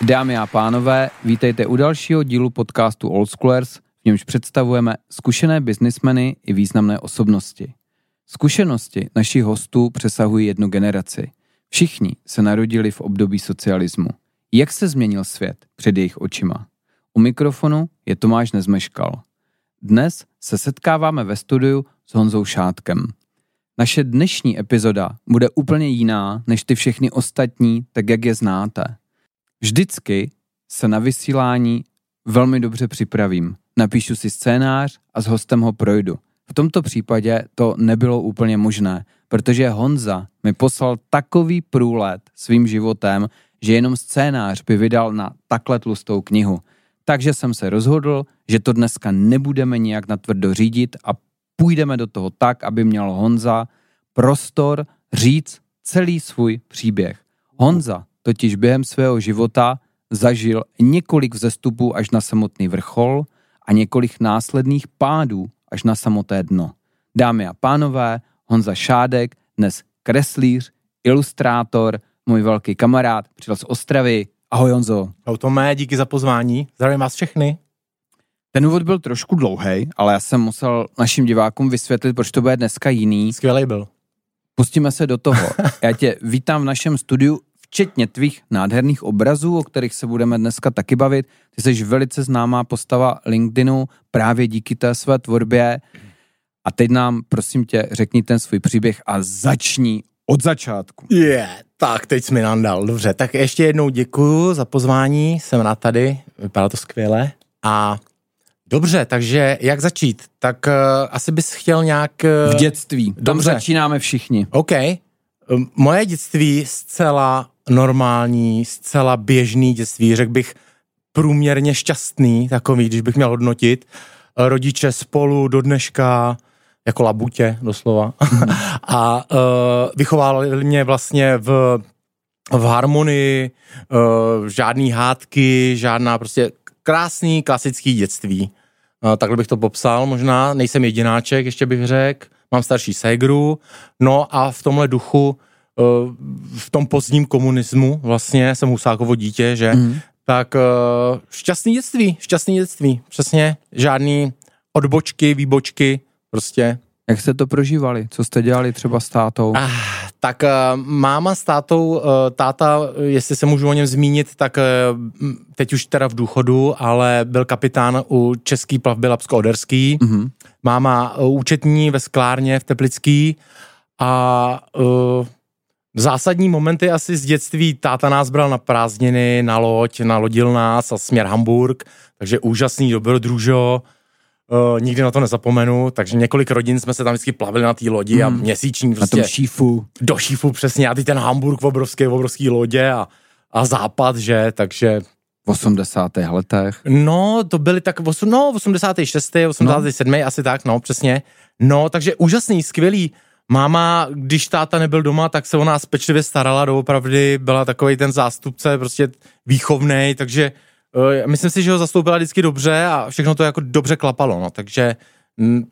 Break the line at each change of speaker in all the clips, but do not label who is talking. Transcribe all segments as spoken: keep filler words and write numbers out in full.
Dámy a pánové, vítejte u dalšího dílu podcastu Old Schoolers, v němž představujeme zkušené biznismeny i významné osobnosti. Zkušenosti našich hostů přesahují jednu generaci. Všichni se narodili v období socialismu. Jak se změnil svět před jejich očima? U mikrofonu je Tomáš Nezmeškal. Dnes se setkáváme ve studiu s Honzou Šádkem. Naše dnešní epizoda bude úplně jiná než ty všechny ostatní, tak jak je znáte. Vždycky se na vysílání velmi dobře připravím. Napíšu si scénář a s hostem ho projdu. V tomto případě to nebylo úplně možné, protože Honza mi poslal takový průlet svým životem, že jenom scénář by vydal na takhle tlustou knihu. Takže jsem se rozhodl, že to dneska nebudeme nijak natvrdo řídit a půjdeme do toho tak, aby měl Honza prostor říct celý svůj příběh. Honza totiž během svého života zažil několik vzestupů až na samotný vrchol a několik následných pádů až na samotné dno. Dámy a pánové, Honza Šádek, dnes kreslíř, ilustrátor, můj velký kamarád, přijel z Ostravy. Ahoj Honzo.
Ahoj Tome, díky za pozvání. Zdravím vás všechny.
Ten úvod byl trošku dlouhej, ale já jsem musel našim divákům vysvětlit, proč to bude dneska jiný.
Skvělej byl.
Pustíme se do toho. Já tě vítám v našem studiu, včetně tvých nádherných obrazů, o kterých se budeme dneska taky bavit. Ty jsi velice známá postava LinkedInu právě díky té své tvorbě. A teď nám, prosím tě, řekni ten svůj příběh a začni od začátku.
Je, yeah, tak teď jsi mi nandal. Dobře, tak ještě jednou děkuju za pozvání, jsem rád tady, vypadá to skvěle. A dobře, takže jak začít? Tak uh, asi bys chtěl nějak... Uh...
V dětství, tam dobře. Začínáme všichni.
OK. Um, moje dětství zcela normální, zcela běžný dětství, řekl bych průměrně šťastný, takový, když bych měl hodnotit. Rodiče spolu do dneška, jako labutě doslova. A uh, vychovávali mě vlastně v, v harmonii, uh, žádný hádky, žádná prostě krásný klasický dětství. Uh, takhle bych to popsal možná. Nejsem jedináček, ještě bych řekl. Mám starší ségru. No a v tomhle duchu, uh, v tom pozdním komunismu, vlastně jsem Husákovo dítě, že? Mm. Tak uh, šťastný dětství, šťastný dětství. Přesně. Žádný odbočky, výbočky, prostě.
Jak jste to prožívali? Co jste dělali třeba s tátou?
Ah, tak uh, máma s tátou, uh, táta, jestli se můžu o něm zmínit, tak uh, teď už teda v důchodu, ale byl kapitán u český plavby Labsko-Oderský. Mm-hmm. Máma uh, účetní ve sklárně v Teplický a uh, zásadní momenty asi z dětství. Táta nás bral na prázdniny, na loď, nalodil nás a směr Hamburg, takže úžasný dobrodružo. Uh, nikdy na to nezapomenu, takže několik rodin jsme se tam vždycky plavili na té lodi mm. a měsíční prostě.
Na tom šífu.
Do šífu, přesně, a teď ten Hamburg v obrovské, v obrovský lodě a, a západ, že, takže...
V osmdesátých letech.
No, to byly tak, osm, no, osmdesátý šestý, osmdesátý sedmý No. asi tak, no, přesně. No, takže úžasný, skvělý. Máma, když táta nebyl doma, tak se o nás pečlivě starala, doopravdy byla takovej ten zástupce, prostě výchovnej, takže uh, myslím si, že ho zastoupila vždycky dobře a všechno to jako dobře klapalo, no, takže m,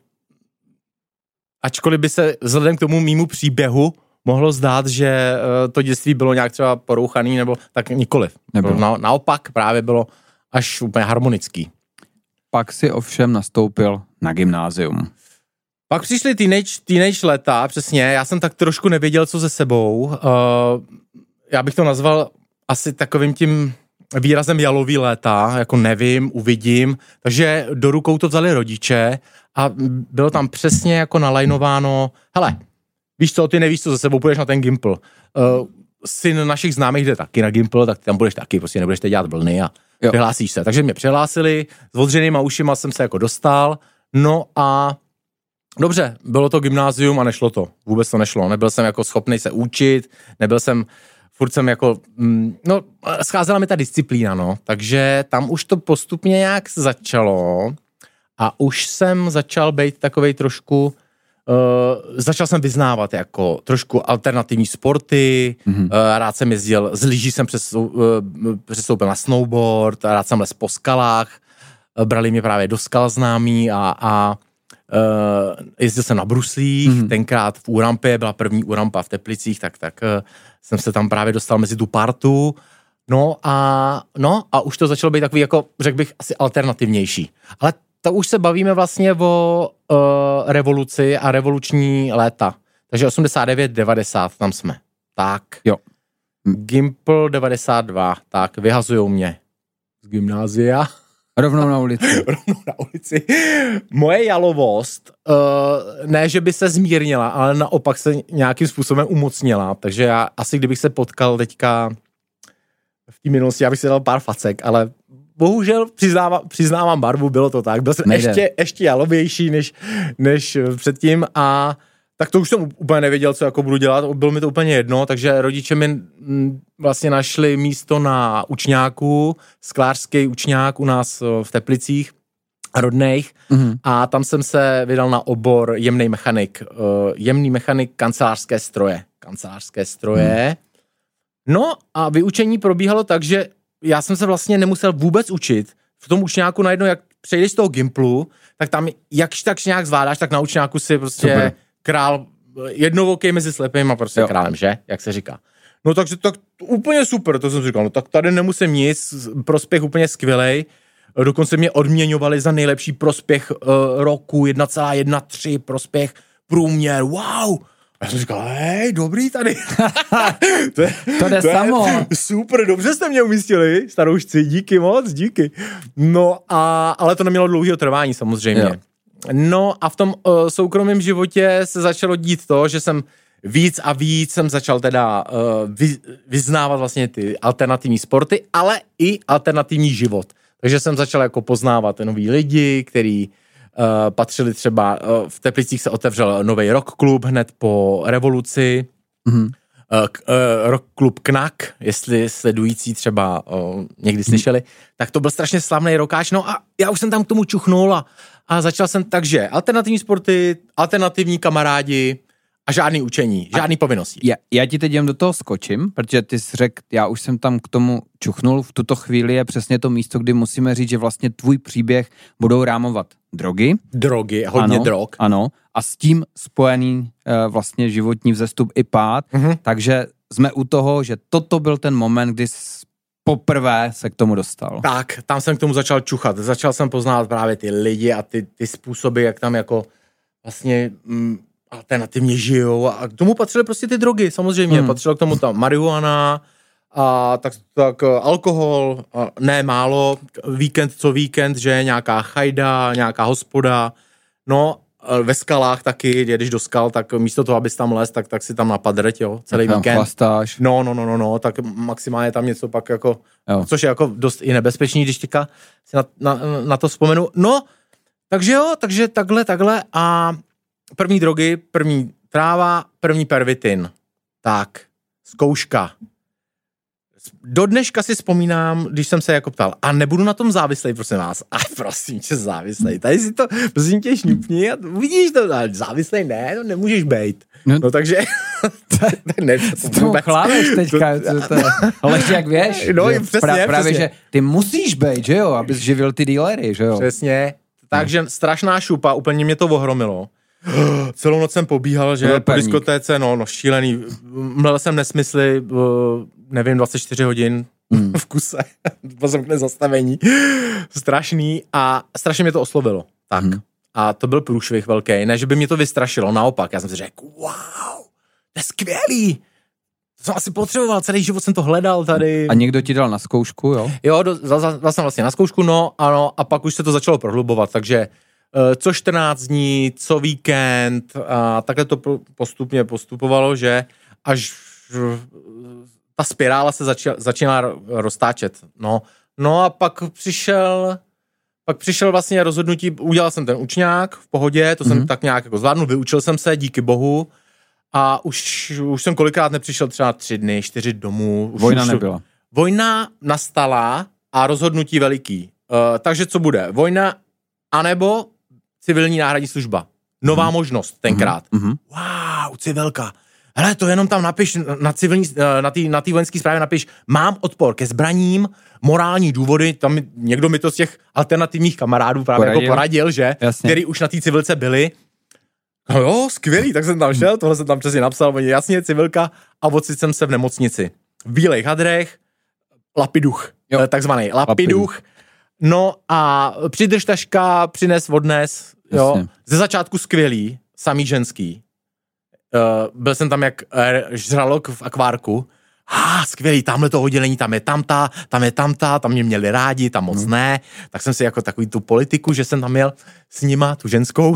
ačkoliv by se vzhledem k tomu mýmu příběhu mohlo zdát, že uh, to dětství bylo nějak třeba porouchaný, nebo tak nikoliv. Na, naopak právě bylo až úplně harmonický.
Pak si ovšem nastoupil na gymnázium.
Pak přišly teenage, teenage leta, přesně, já jsem tak trošku nevěděl, co se sebou. Uh, já bych to nazval asi takovým tím výrazem jalový léta, jako nevím, uvidím. Takže do rukou to vzali rodiče a bylo tam přesně jako nalajnováno, hele, víš co, ty nevíš, co se sebou, půjdeš na ten Gimpl. Uh, syn našich známých jde taky na Gimpl, tak tam budeš taky, prostě nebudeš teď dělat vlny a jo. Přihlásíš se. Takže mě přihlásili, s odřenýma ušima jsem se jako dostal, no a dobře, bylo to gymnázium a nešlo to. Vůbec to nešlo. Nebyl jsem jako schopný se učit, nebyl jsem, furt jsem jako, mm, no, scházela mi ta disciplína, no. Takže tam už to postupně nějak začalo a už jsem začal být takovej trošku, uh, začal jsem vyznávat jako trošku alternativní sporty, mm-hmm. uh, rád jsem jezdil, z lyží jsem přesou, uh, přestoupil na snowboard, rád jsem les po skalách, uh, brali mě právě do skal známí a, a Uh, jezdil jsem na bruslích, mm-hmm. tenkrát v Úrampě, byla první Úrampa v Teplicích, tak, tak uh, jsem se tam právě dostal mezi tu partu. No a, no a už to začalo být takový, jako řekl bych, asi alternativnější. Ale to už se bavíme vlastně o uh, revoluci a revoluční léta. Takže osmdesát devět devadesát tam jsme. Tak.
Jo.
Gimpl devadesát dva. Tak, vyhazujou mě z gymnázia.
Rovnou na ulici.
Rovnou na ulici. Moje jalovost, uh, ne, že by se zmírnila, ale naopak se nějakým způsobem umocnila. Takže já asi kdybych se potkal teďka v té minulosti, já bych si dal pár facek, ale bohužel přiznávám, přiznávám barvu, bylo to tak. Byl jsem ještě, ještě jalovější než, než předtím a tak to už jsem úplně nevěděl, co jako budu dělat, bylo mi to úplně jedno, takže rodiče mi vlastně našli místo na učňáku, sklářský učňák u nás v Teplicích, rodných, mm-hmm. a tam jsem se vydal na obor jemný mechanik, jemný mechanik kancelářské stroje, kancelářské stroje. Mm. No a vyučení probíhalo tak, že já jsem se vlastně nemusel vůbec učit, v tom učňáku najednou, jak přejdeš z toho Gimplu, tak tam jakž tak nějak zvládáš, tak na učňáku si prostě super. Král, jednovokej mezi slepým a prostě jo. králem, že? Jak se říká. No takže tak úplně super, to jsem říkal, no tak tady nemusím nic, prospěch úplně skvělej, dokonce mě odměňovali za nejlepší prospěch uh, roku, jedna celá třináct prospěch, průměr, wow! A já jsem říkal, hej, dobrý tady. to je,
to jde to samo.
Super, dobře jste mě umístili, staroušci, díky moc, díky. No a, ale to nemělo dlouhého trvání samozřejmě. Jo. No a v tom uh, soukromém životě se začalo dít to, že jsem víc a víc jsem začal teda uh, vy, vyznávat vlastně ty alternativní sporty, ale i alternativní život. Takže jsem začal jako poznávat nový lidi, který uh, patřili třeba, uh, v Teplicích se otevřel nový rock klub hned po revoluci, mm-hmm. uh, uh, rock klub Knak, jestli sledující třeba uh, někdy slyšeli, mm-hmm. tak to byl strašně slavný rockáč, no a já už jsem tam k tomu čuchnul a A začal jsem takže alternativní sporty, alternativní kamarádi a žádný učení, žádný povinnosti.
Já, já ti teď jen do toho skočím, protože ty jsi řekl, já už jsem tam k tomu čuchnul, v tuto chvíli je přesně to místo, kdy musíme říct, že vlastně tvůj příběh budou rámovat drogy.
Drogy, hodně
ano,
drog.
Ano, a s tím spojený uh, vlastně životní vzestup i pád, mm-hmm. takže jsme u toho, že toto byl ten moment, kdy jsi poprvé se k tomu dostal.
Tak, tam jsem k tomu začal čuchat. Začal jsem poznávat právě ty lidi a ty, ty způsoby, jak tam jako vlastně mm, alternativně žijou a k tomu patřily prostě ty drogy, samozřejmě. Mm. Patřilo k tomu tam marihuana a tak, tak alkohol, a ne málo, víkend co víkend, že nějaká chajda, nějaká hospoda, no ve skalách taky, když do skal, tak místo toho, abys tam les, tak, tak si tam napadrť, jo, celý
tak
víkend.
Chlastáš.
No, no, no, no, no, tak maximálně tam něco pak jako, jo. Což je jako dost i nebezpečný, když teďka si na, na, na to vzpomenu. No, takže jo, takže takhle, takhle a první drogy, první tráva, první pervitin. Tak, zkouška. Do dneška si vzpomínám, když jsem se jako ptal, a nebudu na tom závislej, prosím vás. A prosím tě, závislej. Tady si to, prosím tě, šňupni a uvidíš to. Závislej ne, no nemůžeš bejt. No, no takže...
ne, to tomu chlámeš teďka. To, to, ale jak věš,
no,
že
přesně,
pra, právě,
přesně.
že ty musíš bejt, že jo, abys živil ty dealery, že jo.
Přesně. Takže strašná šupa, úplně mě to ohromilo. Celou noc jsem pobíhal, že po diskotéce, no, no šílený. Mlel jsem nesmysly, nevím, dvacet čtyři hodin mm. v kuse. Pozemkne zastavení. Strašný a strašně mě to oslovilo. Tak. Mm. A to byl průšvih velký. Ne, že by mě to vystrašilo, naopak. Já jsem si řekl, wow, to je skvělý. To jsem asi potřeboval, celý život jsem to hledal tady.
A někdo ti dal na zkoušku, jo?
Jo, dal jsem vlastně na zkoušku, no, ano, a pak už se to začalo prohlubovat, takže co čtrnáct dní, co víkend a takhle to postupně postupovalo, že až ta spirála se začala, začínala roztáčet. No, no a pak přišel, pak přišel vlastně rozhodnutí, udělal jsem ten učňák v pohodě, to mm-hmm. jsem tak nějak jako zvládnul, vyučil jsem se, díky bohu a už, už jsem kolikrát nepřišel třeba tři dny, čtyři domů. Už,
Vojna
už,
nebyla.
Vojna nastala a rozhodnutí veliký. Uh, takže co bude? Vojna anebo civilní náhradní služba. Nová mm. možnost tenkrát. Mm-hmm. Wow, civilka. Hele, to jenom tam napiš, na civilní, na té na té vojenské správě napiš, mám odpor ke zbraním, morální důvody, tam někdo mi to z těch alternativních kamarádů právě poradil, jako poradil, že? Jasně. Který už na té civilce byli. No jo, skvělý, tak jsem tam šel, tohle jsem tam přesně napsal, jasně, civilka, a ocitl jsem se v nemocnici. V bílejch hadrech, lapiduch,
jo.
takzvaný lapiduch. Lapiduch. No a přidrž taška, přines, odnes, jo. Jasně. Ze začátku skvělý, samý ženský. Uh, byl jsem tam jak uh, žralok v akvárku. Ah, skvělý, tamhle to oddělení, tam je tamta, tam je tamta, tam mě měli rádi, tam moc hmm. ne. Tak jsem si jako takový tu politiku, že jsem tam měl s nima, tu ženskou.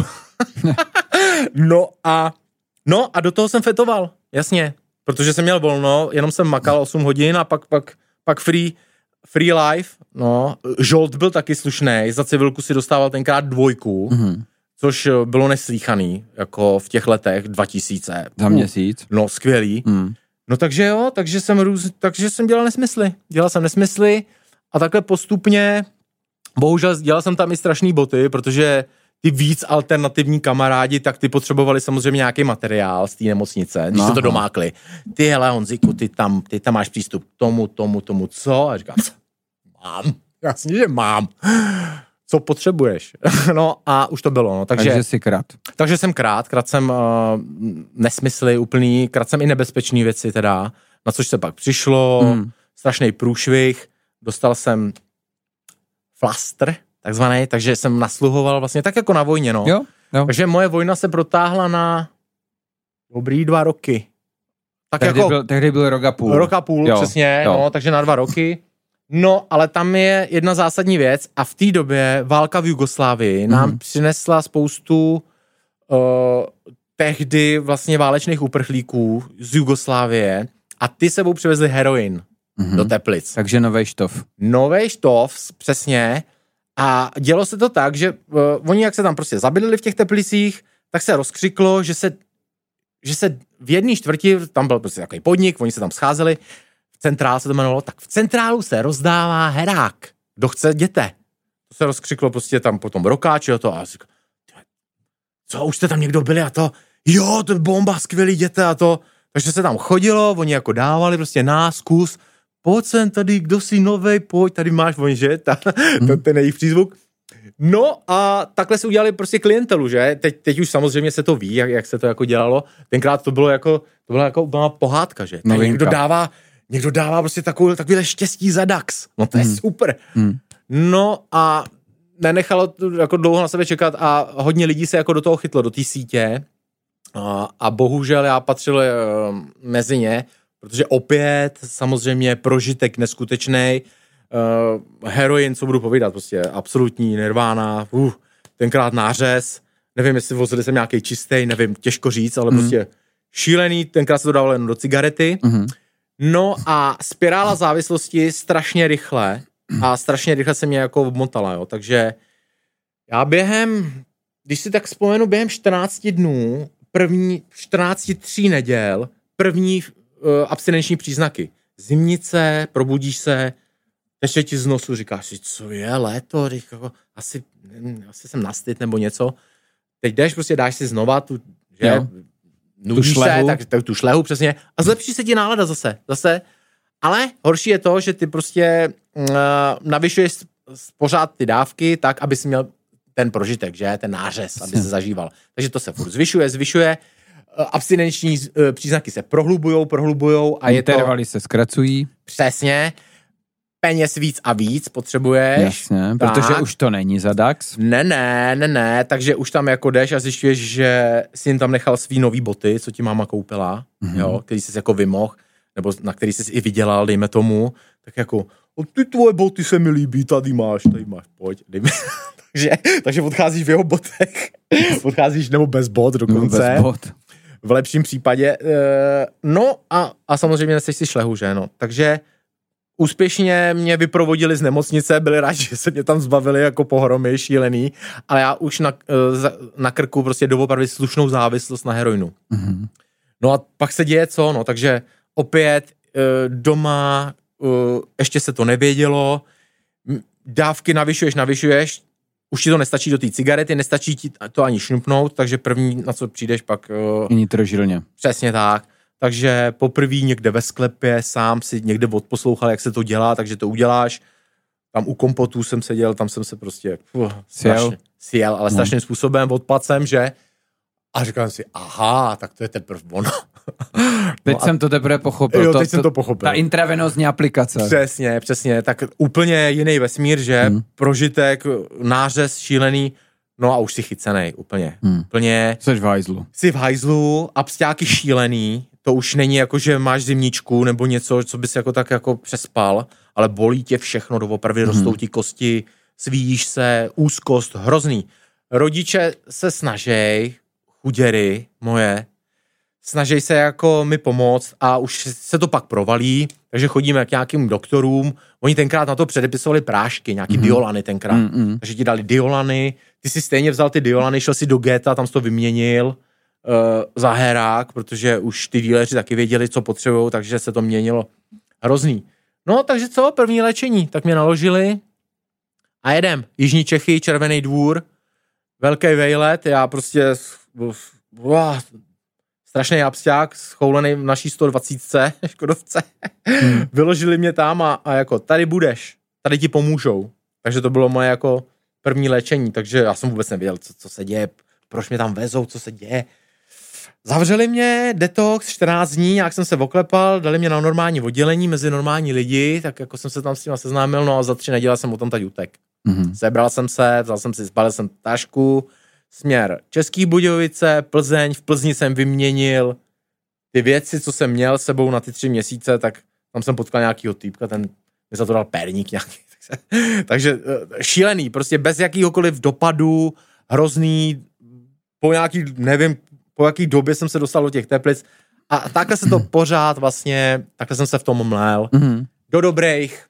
no a no a do toho jsem fetoval, jasně. Protože jsem měl volno, jenom jsem makal osm hodin a pak, pak, pak free, free life. No, žolt byl taky slušnej, za civilku si dostával tenkrát dvojku, hmm. což bylo neslíchaný, jako v těch letech dva tisíce.
Za měsíc.
No, skvělý. Hmm. No takže jo, takže jsem, růz, takže jsem dělal nesmysly. Dělal jsem nesmysly a takhle postupně, bohužel dělal jsem tam i strašný boty, protože ty víc alternativní kamarádi, tak ty potřebovali samozřejmě nějaký materiál z té nemocnice, když se to domákli. Ty hele Honziku, ty tam, ty tam máš přístup k tomu, tomu, tomu, co? A říkám, mám, jasně, že mám. Co potřebuješ? No a už to bylo. No. Takže,
takže jsi krát.
Takže jsem krát, krát jsem uh, nesmysly úplný, krát jsem i nebezpečný věci teda, na což se pak přišlo, mm. strašný průšvih, dostal jsem flastr, takzvaný, takže jsem nasluhoval vlastně tak jako na vojně, no.
Jo, jo.
Takže moje vojna se protáhla na dobrý dva roky. Tak
tehdy,
jako,
byl, tehdy byl rok a půl.
Rok a půl, jo, přesně, jo. No, takže na dva roky. No, ale tam je jedna zásadní věc a v té době válka v Jugoslávii nám mm. přinesla spoustu uh, tehdy vlastně válečných uprchlíků z Jugoslávie a ty sebou přivezli heroin mm. do Teplic.
Takže novej štov.
Novej štov, přesně. A dělo se to tak, že uh, oni jak se tam prostě zabydlili v těch Teplicích, tak se rozkřiklo, že se, že se v jedné čtvrti, tam byl prostě takový podnik, oni se tam scházeli, v centrálu se to jmenovalo, tak v centrálu se rozdává herák. Kdo chce, jděte. To se rozkřiklo prostě tam potom rokáči a to a říkal, co, už jste tam někdo byli a to, jo, to je bomba, skvělý, jděte a to. Takže se tam chodilo, oni jako dávali prostě nás, kus, pojď sem tady, kdo jsi novej, pojď, tady máš, oni, že, ta, hmm. to, ten jejich přízvuk. No a takhle se udělali prostě klientelu, že, teď, teď už samozřejmě se to ví, jak, jak se to jako dělalo, tenkrát to bylo jako, to byla jako úplná pohádka, že, tady někdo dává, někdo dává prostě takovou, takovýhle štěstí za dax, no to je hmm. super. Hmm. No a nenechalo to jako dlouho na sebe čekat a hodně lidí se jako do toho chytlo, do té sítě a, a bohužel já patřil uh, mezi ně, protože opět samozřejmě prožitek neskutečnej, uh, heroin, co budu povídat, prostě absolutní nirvána, uh, tenkrát nářez, nevím, jestli vozili jsem nějaký čistý, nevím, těžko říct, ale mm. prostě šílený, tenkrát se to dávalo jen do cigarety. Mm. No a spirála závislosti strašně rychle a strašně rychle se mě jako obmotala, jo, takže já během, když si tak vzpomenu, během čtrnácti dnů, první, čtrnácti tří neděl, první uh, abstinenční příznaky. Zimnice, probudíš se, teče ti z nosu, říkáš si, co je, léto, říkáš, asi, asi jsem nastyt nebo něco. Teď jdeš, prostě dáš si znova tu, že, jo. nudíš tu se, tak, tak tu šlehu přesně a zlepší se ti nálada zase, zase. Ale horší je to, že ty prostě uh, navyšuješ pořád ty dávky tak, aby si měl ten prožitek, že, ten nářez, aby se zažíval. Takže to se furt zvyšuje, zvyšuje, abstinenční příznaky se prohlubujou, prohlubujou a je to...
Intervaly se zkracují.
Přesně. Peněz víc a víc potřebuješ.
Jasně, tak. Protože už to není za dax.
Ne, ne, ne, ne, takže už tam jako jdeš a zjišťuješ, že jsi jim tam nechal svý nový boty, co ti máma koupila, mm-hmm. jo, který jsi jako vymohl, nebo na který jsi i vydělal, dejme tomu, tak jako, ty tvoje boty se mi líbí, tady máš, tady máš, pojď, dej mi. takže, takže odcházíš v jeho botech, odcházíš nebo bez bot dokonce.
No, bez bot.
V lepším případě. No a, a samozřejmě neseš si šlehu, že no. Takže úspěšně mě vyprovodili z nemocnice, byli rádi, že se mě tam zbavili jako pohromy, šílený, ale já už na, na krku prostě doopravdy slušnou závislost na heroinu. Mm-hmm. No a pak se děje co, no, takže opět doma ještě se to nevědělo, dávky navyšuješ, navyšuješ, už ti to nestačí do té cigarety, nestačí ti to ani šňupnout, takže první, na co přijdeš pak...
Nitrožilně.
Přesně tak. Takže poprvé někde ve sklepě sám si někde odposlouchal, jak se to dělá, takže to uděláš. Tam u kompotů jsem seděl, tam jsem se prostě... Uh, strašně, sjel, ale strašným no. způsobem odpadl jsem, že... A říkám si, aha, tak to je teprve ono.
Teď
no
jsem to teprve pochopil.
Jo,
to,
teď to, jsem to pochopil.
Ta intravenózní aplikace.
Přesně, přesně. Tak úplně jiný vesmír, že? Hmm. Prožitek, nářez šílený, no a už si chycenej úplně.
Hmm.
Úplně.
Jseš v hajzlu.
Jsi v hajzlu, absťáky šílený, to už není jako, že máš zimničku nebo něco, co bys jako tak jako přespal, ale bolí tě všechno, doopravdy hmm. rostou ti kosti, svíjíš se, úzkost, hrozný. Rodiče se snažej, chuděry moje, snaží se jako mi pomoct a už se to pak provalí, takže chodíme k nějakým doktorům. Oni tenkrát na to předepisovali prášky, nějaký mm-hmm. diolany tenkrát. Mm-hmm. Takže ti dali diolany, ty si stejně vzal ty diolany, šel si do Geta, tam jsi to vyměnil uh, za herák, protože už ty díleři taky věděli, co potřebují, takže se to měnilo hrozný. No, takže co, první léčení, tak mě naložili a jedem. Jižní Čechy, Červený Dvůr, velký vejlet, já prostě wow, strašný absťák, schoulený v naší sto dvacet Škodovce. Hmm. Vyložili mě tam a, a jako tady budeš, tady ti pomůžou. Takže to bylo moje jako první léčení, takže já jsem vůbec nevěděl, co, co se děje, proč mě tam vezou, co se děje. Zavřeli mě, detox, čtrnáct dní, jak jsem se oklepal, dali mě na normální oddělení mezi normální lidi, tak jako jsem se tam s tím seznámil, no a za tři neděle jsem o tom tady utek. Mm-hmm. Sebral jsem se, vzal jsem si, zbalil jsem tašku, směr Český Budějovice, Plzeň, v Plzni jsem vyměnil ty věci, co jsem měl sebou na ty tři měsíce, tak tam jsem potkal nějakýho týpka, ten mi za to dal perník nějaký. Takže šílený, prostě bez jakýhokoliv dopadu, hrozný, po nějaký, nevím, po jaký době jsem se dostal do těch teplic a takhle se to pořád vlastně, takhle jsem se v tom mlél. Mm-hmm. Do dobrých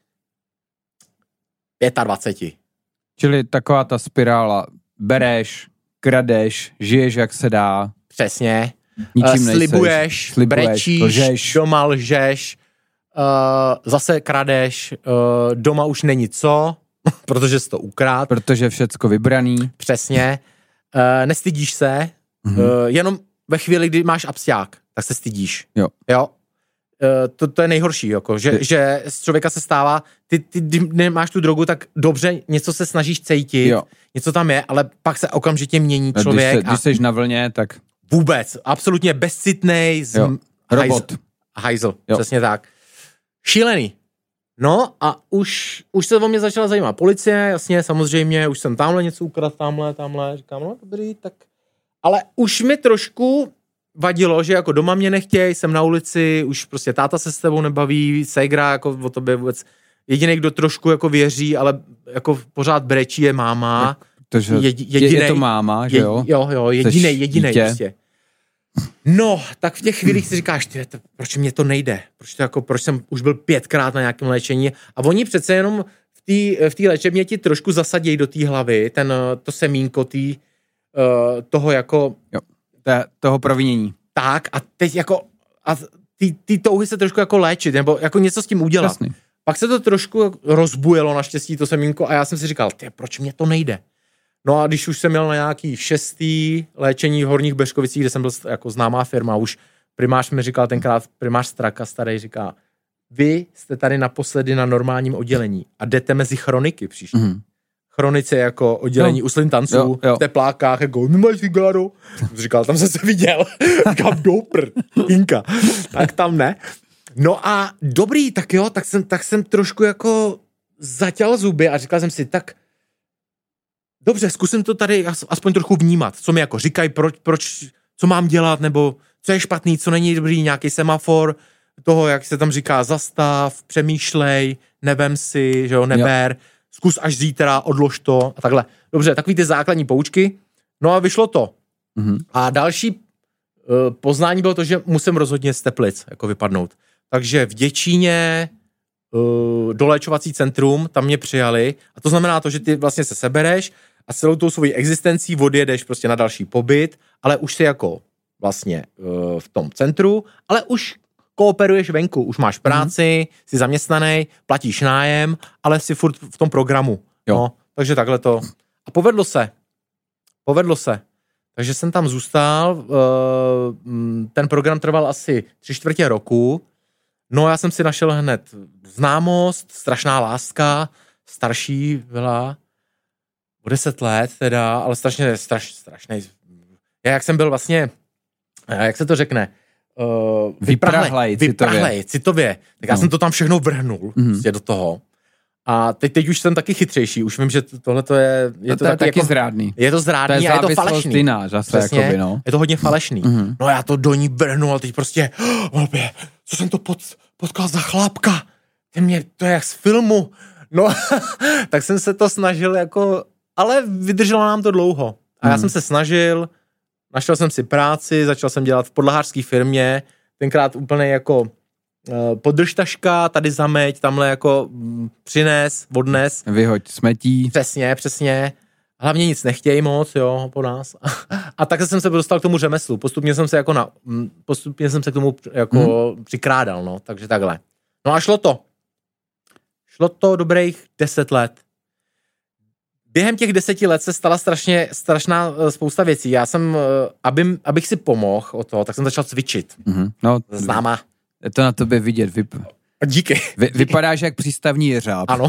dvacet pět.
Čili taková ta spirála, bereš, kradeš, žiješ jak se dá.
Přesně.
Ničím
uh, slibuješ, slibuješ, brečíš, lžeš. Doma lžeš, uh, zase kradeš, uh, doma už není co, protože jsi to ukrát.
Protože všecko vybraný.
Přesně. Uh, nestydíš se, mm-hmm. uh, jenom ve chvíli, kdy máš absťák, tak se stydíš.
Jo.
Jo. Uh, to, to je nejhorší, jako, že, že z člověka se stává, ty, ty, ty nemáš tu drogu, tak dobře, něco se snažíš cejtit, jo. Něco tam je, ale pak se okamžitě mění člověk.
Když, se, když seš na vlně, tak...
Vůbec, absolutně bezcitnej, z...
robot.
Hajzl, přesně tak. Šílený. No a už, už se o mě začala zajímat policie, jasně, samozřejmě, už jsem tamhle něco ukradl, tamhle, tamhle, říkám, no dobrý, tak... Ale už mi trošku vadilo, že jako doma mě nechtěj, jsem na ulici, už prostě táta se s tebou nebaví, ségra jako o tobě vůbec, jediný, kdo trošku jako věří, ale jako pořád brečí je máma.
Takže jedinej, je to máma, že jo?
Jo, jo, jedinej, jedinej prostě. No, tak v těch chvílích si říkáš, ty, to, proč mě to nejde? Proč, to jako, proč jsem už byl pětkrát na nějakém léčení? A oni přece jenom v té v té léčebně ti trošku zasadějí do té hlavy, ten, to semínko tý, uh, toho jako...
Jo. toho provinění.
Tak a teď jako a ty, ty touhy se trošku jako léčit, nebo jako něco s tím udělat. Jasný. Pak se to trošku rozbujelo naštěstí to semínko a já jsem si říkal, ty, proč mě to nejde? No a když už jsem měl na nějaký šestý léčení v Horních Beřkovicích, kde jsem byl jako známá firma, už primář mi říkal tenkrát, primář Straka starý říká, vy jste tady naposledy na normálním oddělení a jdete mezi chroniky příště. Mm-hmm. Chronice jako oddělení no. uslin tanců, jo, jo. v teplákách, jako nemáš cigáro? Říkal, tam jsem se viděl. Říkám, dopr, Inka. Tak tam ne. No a dobrý, tak jo, tak jsem, tak jsem trošku jako zatěl zuby a říkal jsem si, tak dobře, zkusím to tady aspoň trochu vnímat, co mi jako říkají, proč, proč, co mám dělat, nebo co je špatný, co není dobrý, nějaký semafor toho, jak se tam říká, zastav, přemýšlej, nevem si, že jo, neber, jo. Zkus až zítra, odlož to a takhle. Dobře, takový ty základní poučky. No a vyšlo to. Mm-hmm. A další uh, poznání bylo to, že musím rozhodně z Teplic jako vypadnout. Takže v Děčíně uh, doléčovací centrum, tam mě přijali a to znamená to, že ty vlastně se sebereš a celou tou svojí existencí odjedeš prostě na další pobyt, ale už jsi jako vlastně uh, v tom centru, ale už kooperuješ venku, už máš práci, mm. jsi zaměstnaný, platíš nájem, ale jsi furt v tom programu. Jo. No, takže takhle to. A povedlo se. Povedlo se. Takže jsem tam zůstal, ten program trval asi tři čtvrtě roku, no já jsem si našel hned známost, strašná láska, starší byla o deset let teda, ale strašně straš, strašný. Já jak jsem byl vlastně, jak se to řekne, uh,
vyprahlej,
vyprahlej, citově. Tak já no. jsem to tam všechno vrhnul mm-hmm. prostě do toho. A teď, teď už jsem taky chytřejší, už vím, že tohle to je... je
to,
to,
to je
taky,
taky
jako,
zrádný.
Je to zrádný
to je
a je to falešný.
Jiná, zase, jakoby, no.
Je to hodně falešný.
Mm-hmm.
No já to do ní vrhnul a teď prostě, oh, co jsem to pod, potkal za chlápka? Ten mě, to je jak z filmu. No, tak jsem se to snažil jako, ale vydrželo nám to dlouho. A já mm. jsem se snažil, našel jsem si práci, začal jsem dělat v podlahářské firmě, tenkrát úplně jako uh, podržtaška, tady zameď, tamhle jako mm, přines, odnes.
Vyhoď smetí.
Přesně, přesně. Hlavně nic nechtěj moc, jo, po nás. A tak jsem se dostal k tomu řemeslu. Postupně jsem se jako na, postupně jsem se k tomu jako mm. přikrádal, no, takže takhle. No a šlo to. Šlo to dobrých deset let. Během těch deseti let se stala strašně, strašná spousta věcí. Já jsem, aby, abych si pomohl o to, tak jsem začal cvičit.
Mm-hmm. No,
Známa.
Je to na tobě vidět. Vyp...
Díky.
Vy, vypadáš jak přístavní jeřáb.
Ano.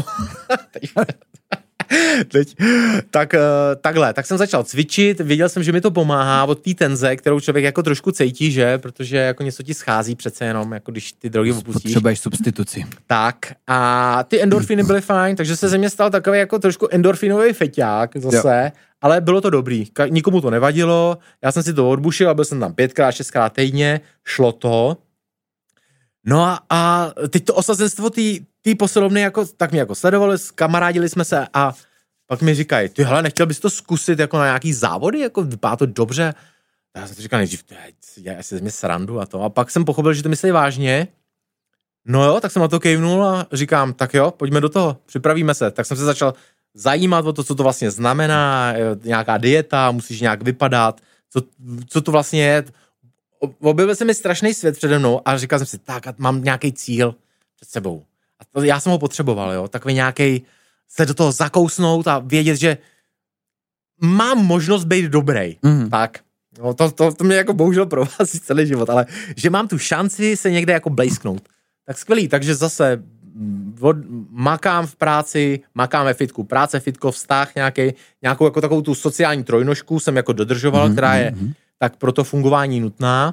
Teď, tak, takhle, tak jsem začal cvičit, věděl jsem, že mi to pomáhá od té tenze, kterou člověk jako trošku cítí, že, protože jako něco ti schází přece jenom, jako když ty drogy opustíš.
Potřebuješ substituci.
Tak a ty endorfiny byly fajn, takže se ze mě stal takový jako trošku endorfinový feťák zase, jo. Ale bylo to dobrý, Ka- nikomu to nevadilo, já jsem si to odbušil a byl jsem tam pětkrát, šestkrát týdně, šlo to. No a, a teď to osazenstvo té posilovny jako, tak mě jako sledovali, kamarádili jsme se a pak mi říkají, ty hele, nechtěl bys to zkusit jako na nějaký závody, jako vypadá to dobře. A já jsem si říkal nejdřív, já si ze mě srandu a to. A pak jsem pochopil, že to myslí vážně. No jo, tak jsem na to kejvnul a říkám, tak jo, pojďme do toho, připravíme se. Tak jsem se začal zajímat o to, co to vlastně znamená, nějaká dieta, musíš nějak vypadat, co, co to vlastně je. Objevil se mi strašný svět přede mnou a říkal jsem si, tak mám nějaký cíl před sebou. A to, já jsem ho potřeboval, jo, takový nějaký se do toho zakousnout a vědět, že mám možnost být dobrý. Mm. Tak, no, to, to, to mě jako bohužel provází celý život, ale že mám tu šanci se někde jako blejsknout. Tak skvělý, takže zase od, makám v práci, makám ve fitku, práce, fitko, vztah nějaký, nějakou jako takovou tu sociální trojnožku jsem jako dodržoval, mm, která je mm, tak pro to fungování nutná.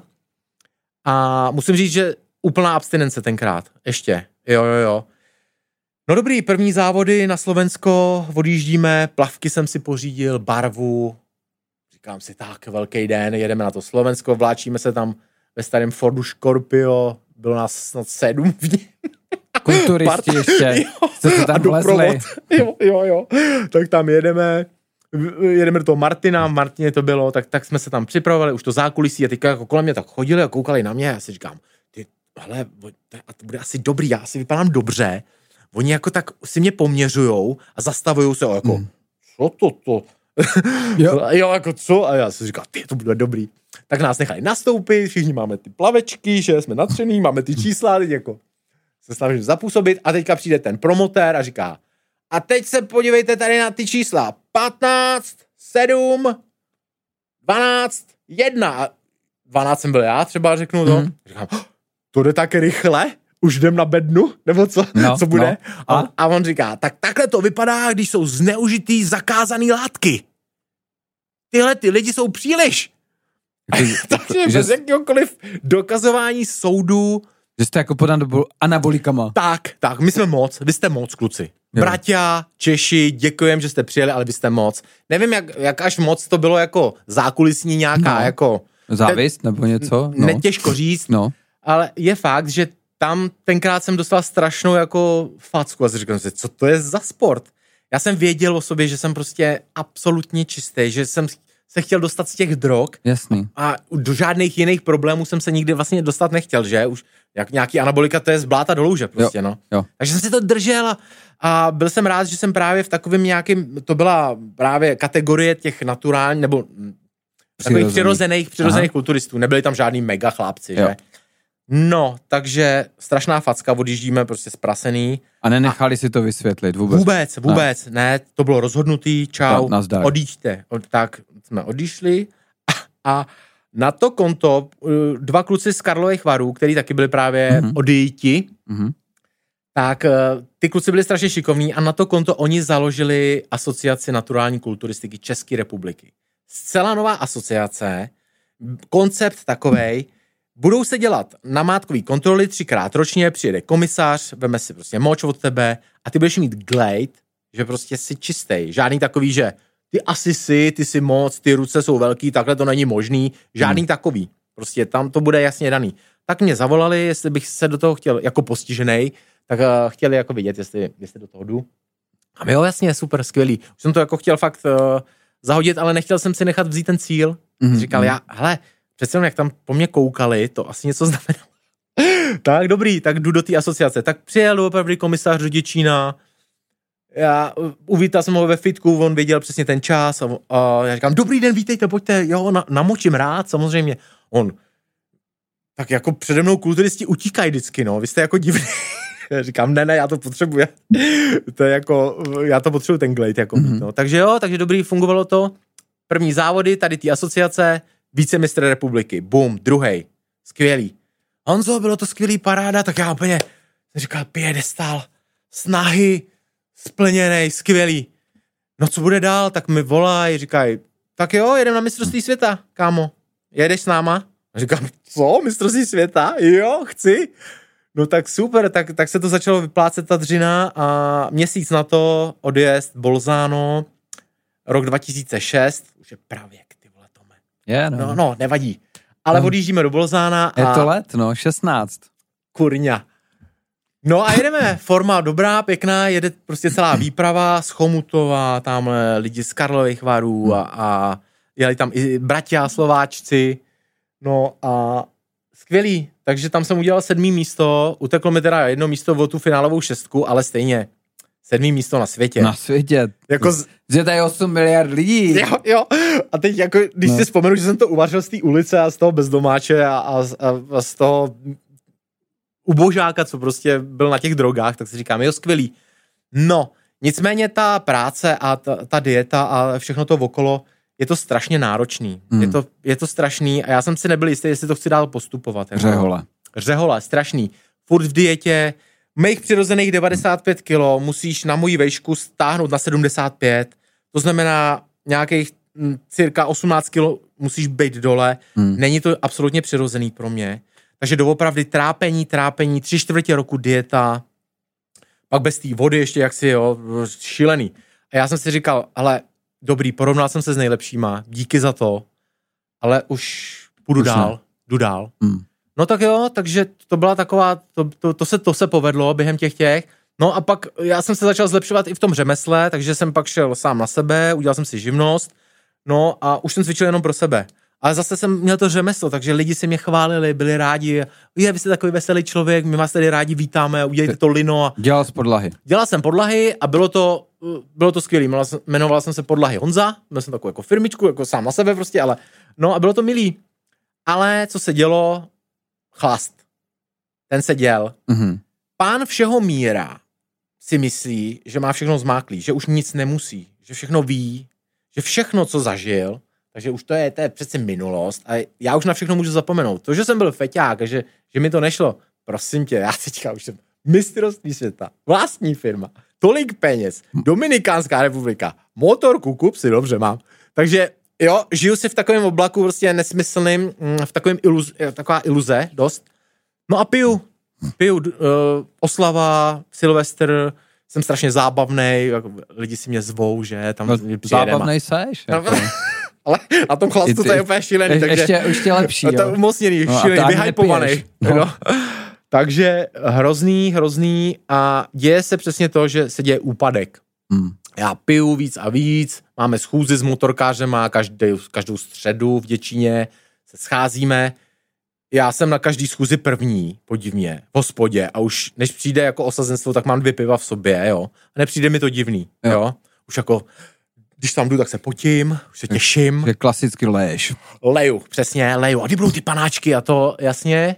A musím říct, že úplná abstinence tenkrát. Ještě. Jo, jo, jo. No dobrý, první závody na Slovensko, odjíždíme, plavky jsem si pořídil, barvu. Říkám si, tak, velký den, jedeme na to Slovensko, vláčíme se tam ve starém Fordu Scorpio, bylo nás snad sedm v něm.
Kulturisti ještě, jste se tam vlezli.
Jo, jo, jo. Tak tam jedeme. Jedeme do toho Martina, v Martině to bylo, tak, tak jsme se tam připravovali, už to zákulisí a teďka jako kolem mě tak chodili a koukali na mě a já si říkám, ty, hele, to bude asi dobrý, já asi vypadám dobře. Oni jako tak si mě poměřujou a zastavujou se jako, hmm. co to to? Jo. jo, jako co? A já si říkám, ty, to bude dobrý. Tak nás nechali nastoupit, všichni máme ty plavečky, že jsme natřený, máme ty čísla, teď jako se snažím zapůsobit a teďka přijde ten promotér a říká, a teď se podívejte tady na ty čísla. patnáct, sedm, dvanáct, jedna. dvanáct jsem byl já, třeba řeknu to. Mm. Říkám, to jde tak rychle? Už jdem na bednu? Nebo co? No, co bude? No. A, a on říká, tak takhle to vypadá, když jsou zneužitý zakázaný látky. Tyhle ty lidi jsou příliš. Takže bez jakéhokoliv dokazování soudu.
Že jste jako pod anabolikama.
Tak, tak, my jsme moc, vy jste moc, kluci. Bratia, Češi, děkujem, že jste přijeli, ale vy jste moc. Nevím, jak, jak až moc to bylo jako zákulisní nějaká, no. jako...
Závist te, nebo něco? No.
Netěžko říct,
no.
Ale je fakt, že tam tenkrát jsem dostal strašnou jako facku a si říkám si, co to je za sport? Já jsem věděl o sobě, že jsem prostě absolutně čistý, že jsem se chtěl dostat z těch drog.
Jasný.
A do žádných jiných problémů jsem se nikdy vlastně dostat nechtěl, že? Už jak nějaký anabolika, to je z bláta do louže prostě, jo, no. Jo. Takže jsem si to držel a, a byl jsem rád, že jsem právě v takovém nějakém, to byla právě kategorie těch naturálních, nebo takových přirozených, přirozených kulturistů. Nebyli tam žádný mega chlapci, jo. Že? No, takže strašná facka, odjíždíme prostě zprasený.
A nenechali a si to vysvětlit vůbec?
Vůbec, vůbec, ne, ne to bylo rozhodnutý, čau,
no,
odjíďte. Tak jsme odešli a, a na to konto dva kluci z Karlových Varů, který taky byli právě mm-hmm. odjíti, mm-hmm. tak ty kluci byli strašně šikovní a na to konto oni založili Asociaci naturální kulturistiky České republiky. Zcela nová asociace, koncept takovej, budou se dělat namátkový kontroly třikrát ročně, přijede komisař, veme si prostě moč od tebe a ty budeš mít glejt, že prostě jsi čistý. Žádný takový, že ty asi jsi, ty jsi moc, ty ruce jsou velký, takhle to není možný. Žádný hmm. takový. Prostě tam to bude jasně daný. Tak mě zavolali, jestli bych se do toho chtěl jako postižený, tak uh, chtěli jako vidět, jestli, jestli do toho jdu. A jo, jasně, super, skvělý. Už jsem to jako chtěl fakt uh, zahodit, ale nechtěl jsem si nechat vzít ten cíl. Mm-hmm. Říkal já, hele, přece jenom jak tam po mně koukali, to asi něco znamenalo. Tak dobrý, tak jdu do té asociace. Tak přijel opravdu komisař do Děčína. Já uvítal jsem ho ve fitku, on věděl přesně ten čas a, a já říkám, dobrý den, vítejte, pojďte, jo, na, namočím rád, samozřejmě. On, tak jako přede mnou kulturisti utíkají vždycky, no, vy jste jako divný. Já říkám, ne, ne, já to potřebuji. To je jako, já to potřebuji ten glejt, jako mm-hmm. no. Takže jo, takže dobrý, fungovalo to. První závody, tady ty asociace, vícemistr republiky, bum, druhej, skvělý. Honzo, bylo to skvělý, paráda, tak já úplně jsem říkal, piedestal, snahy, splněnej, skvělý. No co bude dál, tak mi volají, říkají, tak jo, jedem na mistrovství světa, kámo, jedeš s náma? A říkám, co, mistrovství světa? Jo, chci. No tak super, tak, tak se to začalo vyplácet ta dřina a měsíc na to odjezd Bolzano, rok dva tisíce šest, už je pravěk, ty vole, Tome.
Je, no.
no. No, nevadí. Ale no. Odjíždíme do Bolzána a...
Je to let, no, šestnáct.
Kurňa. No a jedeme, forma dobrá, pěkná, jede prostě celá výprava z Chomutova, tamhle lidi z Karlových Varů a, a jeli tam i bratia Slováčci, no a skvělý, takže tam jsem udělal sedmý místo, uteklo mi teda jedno místo o tu finálovou šestku, ale stejně sedmý místo na světě.
Na světě.
Jako z...
Že tady je osm miliard lidí.
Jo, jo. A teď jako, když no. si vzpomenu, že jsem to uvařil z té ulice a z toho bezdomáče a, a, a z toho ubožáka, co prostě byl na těch drogách, tak si říkám, jo, skvělý. No, nicméně ta práce a ta, ta dieta a všechno to okolo, je to strašně náročný. Hmm. Je, to, je to strašný a já jsem si nebyl jistý, jestli to chci dál postupovat. Jako.
Řehole.
Řehole, strašný. Furt v dietě, mých přirozených devadesát pět kilo musíš na moji vejšku stáhnout na sedmdesát pět, to znamená nějakých m, cirka osmnáct kilo musíš být dole. Hmm. Není to absolutně přirozený pro mě. Takže doopravdy trápení, trápení, tři čtvrtě roku dieta, pak bez té vody ještě jaksi, jo, šílený. A já jsem si říkal, ale dobrý, porovnal jsem se s nejlepšíma, díky za to, ale už půjdu už dál, ne. jdu dál. Hmm. No tak jo, takže to byla taková, to, to, to, se, to se povedlo během těch těch. No a pak já jsem se začal zlepšovat i v tom řemesle, takže jsem pak šel sám na sebe, udělal jsem si živnost, no a už jsem cvičil jenom pro sebe. Ale zase jsem měl to řemeslo, takže lidi si mě chválili, byli rádi, je, vy jste takový veselý člověk, my vás tady rádi vítáme, udělejte to lino.
Dělal jsi podlahy.
Dělal jsem podlahy a bylo to, bylo to skvělý, jmenoval jsem se Podlahy Honza, měl jsem takovou jako firmičku, jako sám na sebe prostě, ale no a bylo to milý. Ale co se dělo? Chlast. Ten se děl. Mm-hmm. Pán všeho míra si myslí, že má všechno zmáklý, že už nic nemusí, že všechno ví, že všechno, co zažil, takže už to je, to je přece minulost a já už na všechno můžu zapomenout. To, že jsem byl feťák a že, že mi to nešlo, prosím tě, já teďka už jsem mistrovství světa, vlastní firma, tolik peněz, Dominikánská republika, motorku, kup si, dobře mám. Takže jo, žiju si v takovém oblaku prostě nesmyslným, v takovém iluz, taková iluze dost. No a piju, piju, uh, oslava, Silvestr, jsem strašně zábavnej, jako lidi si mě zvou, že tam
no, zábavnej seš, jako.
Ale na tom chlastu ty, to je úplně šílený. Takže,
ještě, ještě lepší, jo.
To je umocněný, no, šílený, vyhypovaný. No. No. Takže hrozný, hrozný a děje se přesně to, že se děje úpadek. Hmm. Já piju víc a víc, máme schůzi s motorkářema, každý, každou středu v Děčíně se scházíme. Já jsem na každý schůzi první, podivně, v hospodě a už než přijde jako osazenstvo, tak mám dvě piva v sobě, jo. A nepřijde mi to divný, jo. jo? Už jako, když tam jdu, tak se potím, už se těším.
Je klasicky leješ.
Leju, přesně, leju. A kdy budou ty panáčky a to, jasně.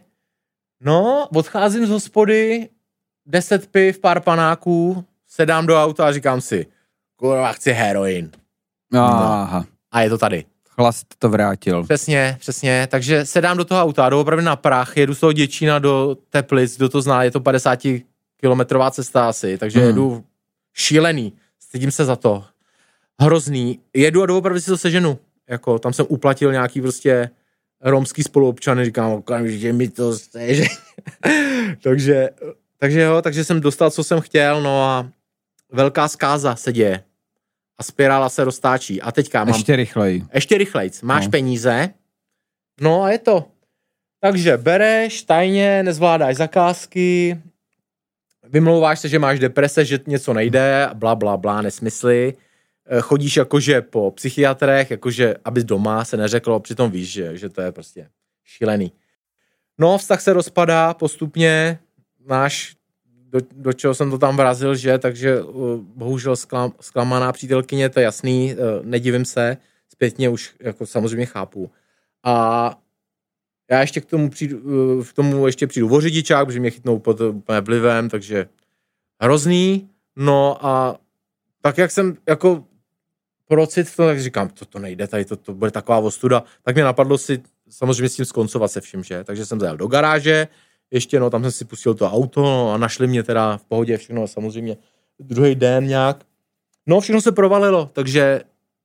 No, odcházím z hospody, deset piv, pár panáků, sedám do auta a říkám si, kurva, chci heroin.
Aha.
No. A je to tady.
Chlast to vrátil.
Přesně, přesně. Takže sedám do toho auta, jdu opravdu na prach, jedu z toho Děčína do Teplic, kdo to zná, je to padesátikilometrová cesta asi, takže hmm. jedu šílený, stydím se za to. Hrozný. Jedu a doopravdy si to seženu. Jako, tam jsem uplatil nějaký prostě romský spoluobčany, říkám, okamžitě mi to steže. takže, takže jo, takže jsem dostal, co jsem chtěl, no a velká zkáza se děje. A spirála se roztáčí. A teďka mám...
Ještě rychleji.
Ještě rychlejc. Máš
no.
peníze, no a je to. Takže bereš, tajně, nezvládáš zakázky, vymlouváš se, že máš deprese, že něco nejde, bla, bla, bla, nesmysly. Chodíš jakože po psychiatrech, jakože aby doma se neřeklo, přitom víš, že, že to je prostě šílený. No, vztah se rozpadá postupně, máš, do, do čeho jsem to tam vrazil, že, takže uh, bohužel sklam, zklamaná přítelkyně, to je jasný, uh, nedivím se, zpětně už jako samozřejmě chápu. A já ještě k tomu přijdu, uh, k tomu ještě přijdu o řidičák, protože mě chytnou pod úplně vlivem, takže hrozný, no a tak jak jsem jako procit to, tak říkám, to, to nejde tady, to, to bude taková ostuda, tak mě napadlo si samozřejmě s tím skoncovat se vším, že? Takže jsem zajel do garáže, ještě, no, tam jsem si pustil to auto, no, a našli mě teda v pohodě všechno, samozřejmě druhý den nějak. No, všechno se provalilo, takže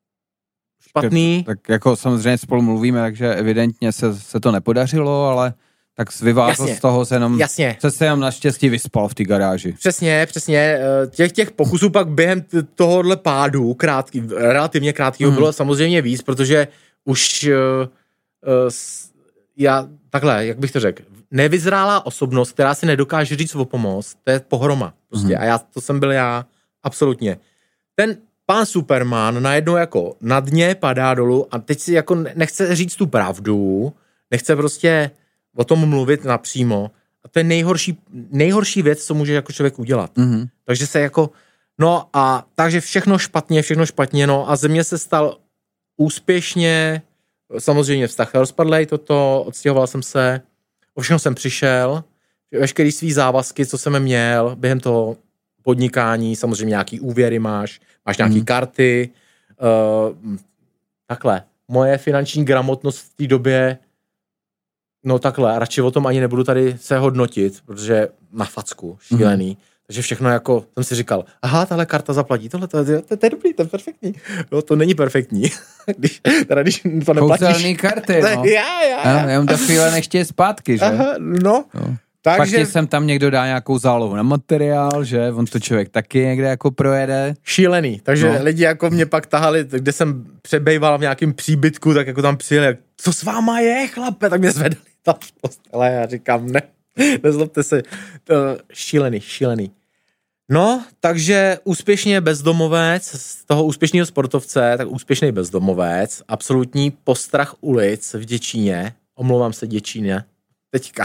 špatný.
Tak, tak jako samozřejmě spolu mluvíme, takže evidentně se, se to nepodařilo, ale tak vyvázl z toho se jenom,
Jasně.
se se jenom naštěstí vyspal v té garáži.
Přesně, přesně. Těch, těch pokusů pak během tohohle pádu, krátký, relativně krátkýho, mm. bylo samozřejmě víc, protože už uh, uh, já, takhle, jak bych to řekl, nevyzrálá osobnost, která si nedokáže říct o pomoc, to je pohroma. Prostě. Mm. A já, to jsem byl já, absolutně. Ten pán Superman najednou jako na dně padá dolů a teď si jako nechce říct tu pravdu, nechce prostě o tom mluvit napřímo. A to je nejhorší, nejhorší věc, co může jako člověk udělat. Mm-hmm. Takže se jako, no a takže všechno špatně, všechno špatně, no a ze mě se stal úspěšně, samozřejmě vztah rozpadlej toto, odstěhoval jsem se, o všechno jsem přišel, veškerý svý závazky, co jsem měl, během toho podnikání, samozřejmě nějaký úvěry máš, máš nějaký mm. karty, uh, takhle. Moje finanční gramotnost v té době, no takhle, radši o tom ani nebudu tady se hodnotit, protože na facku, šílený. Mm. Takže všechno jako, jsem si říkal, aha, tahle karta zaplatí, tohle, to, to, to, to je dobrý, to je perfektní. No, to není perfektní. když, teda když to neplatíš.
Kouzelný karty, no.
já, já, já.
Jenom ta chvíle nechtějí je zpátky, že?
Aha, no.
no.
Takže...
Pak sem tam někdo dá nějakou zálohu na materiál, že? On to člověk taky někde jako projede.
Šílený. Takže no. Lidi jako mě pak tahali, kde jsem přebejval v nějakém příbytku, tak jako tam přijeli, co s váma je, chlape? Tak mě zvedali tam v postele. Já říkám, ne, nezlobte se. To šílený, šílený. No, takže úspěšně bezdomovec, z toho úspěšného sportovce, tak úspěšný bezdomovec, absolutní postrach ulic v Děčíně, omlouvám se Děčíně, teďka.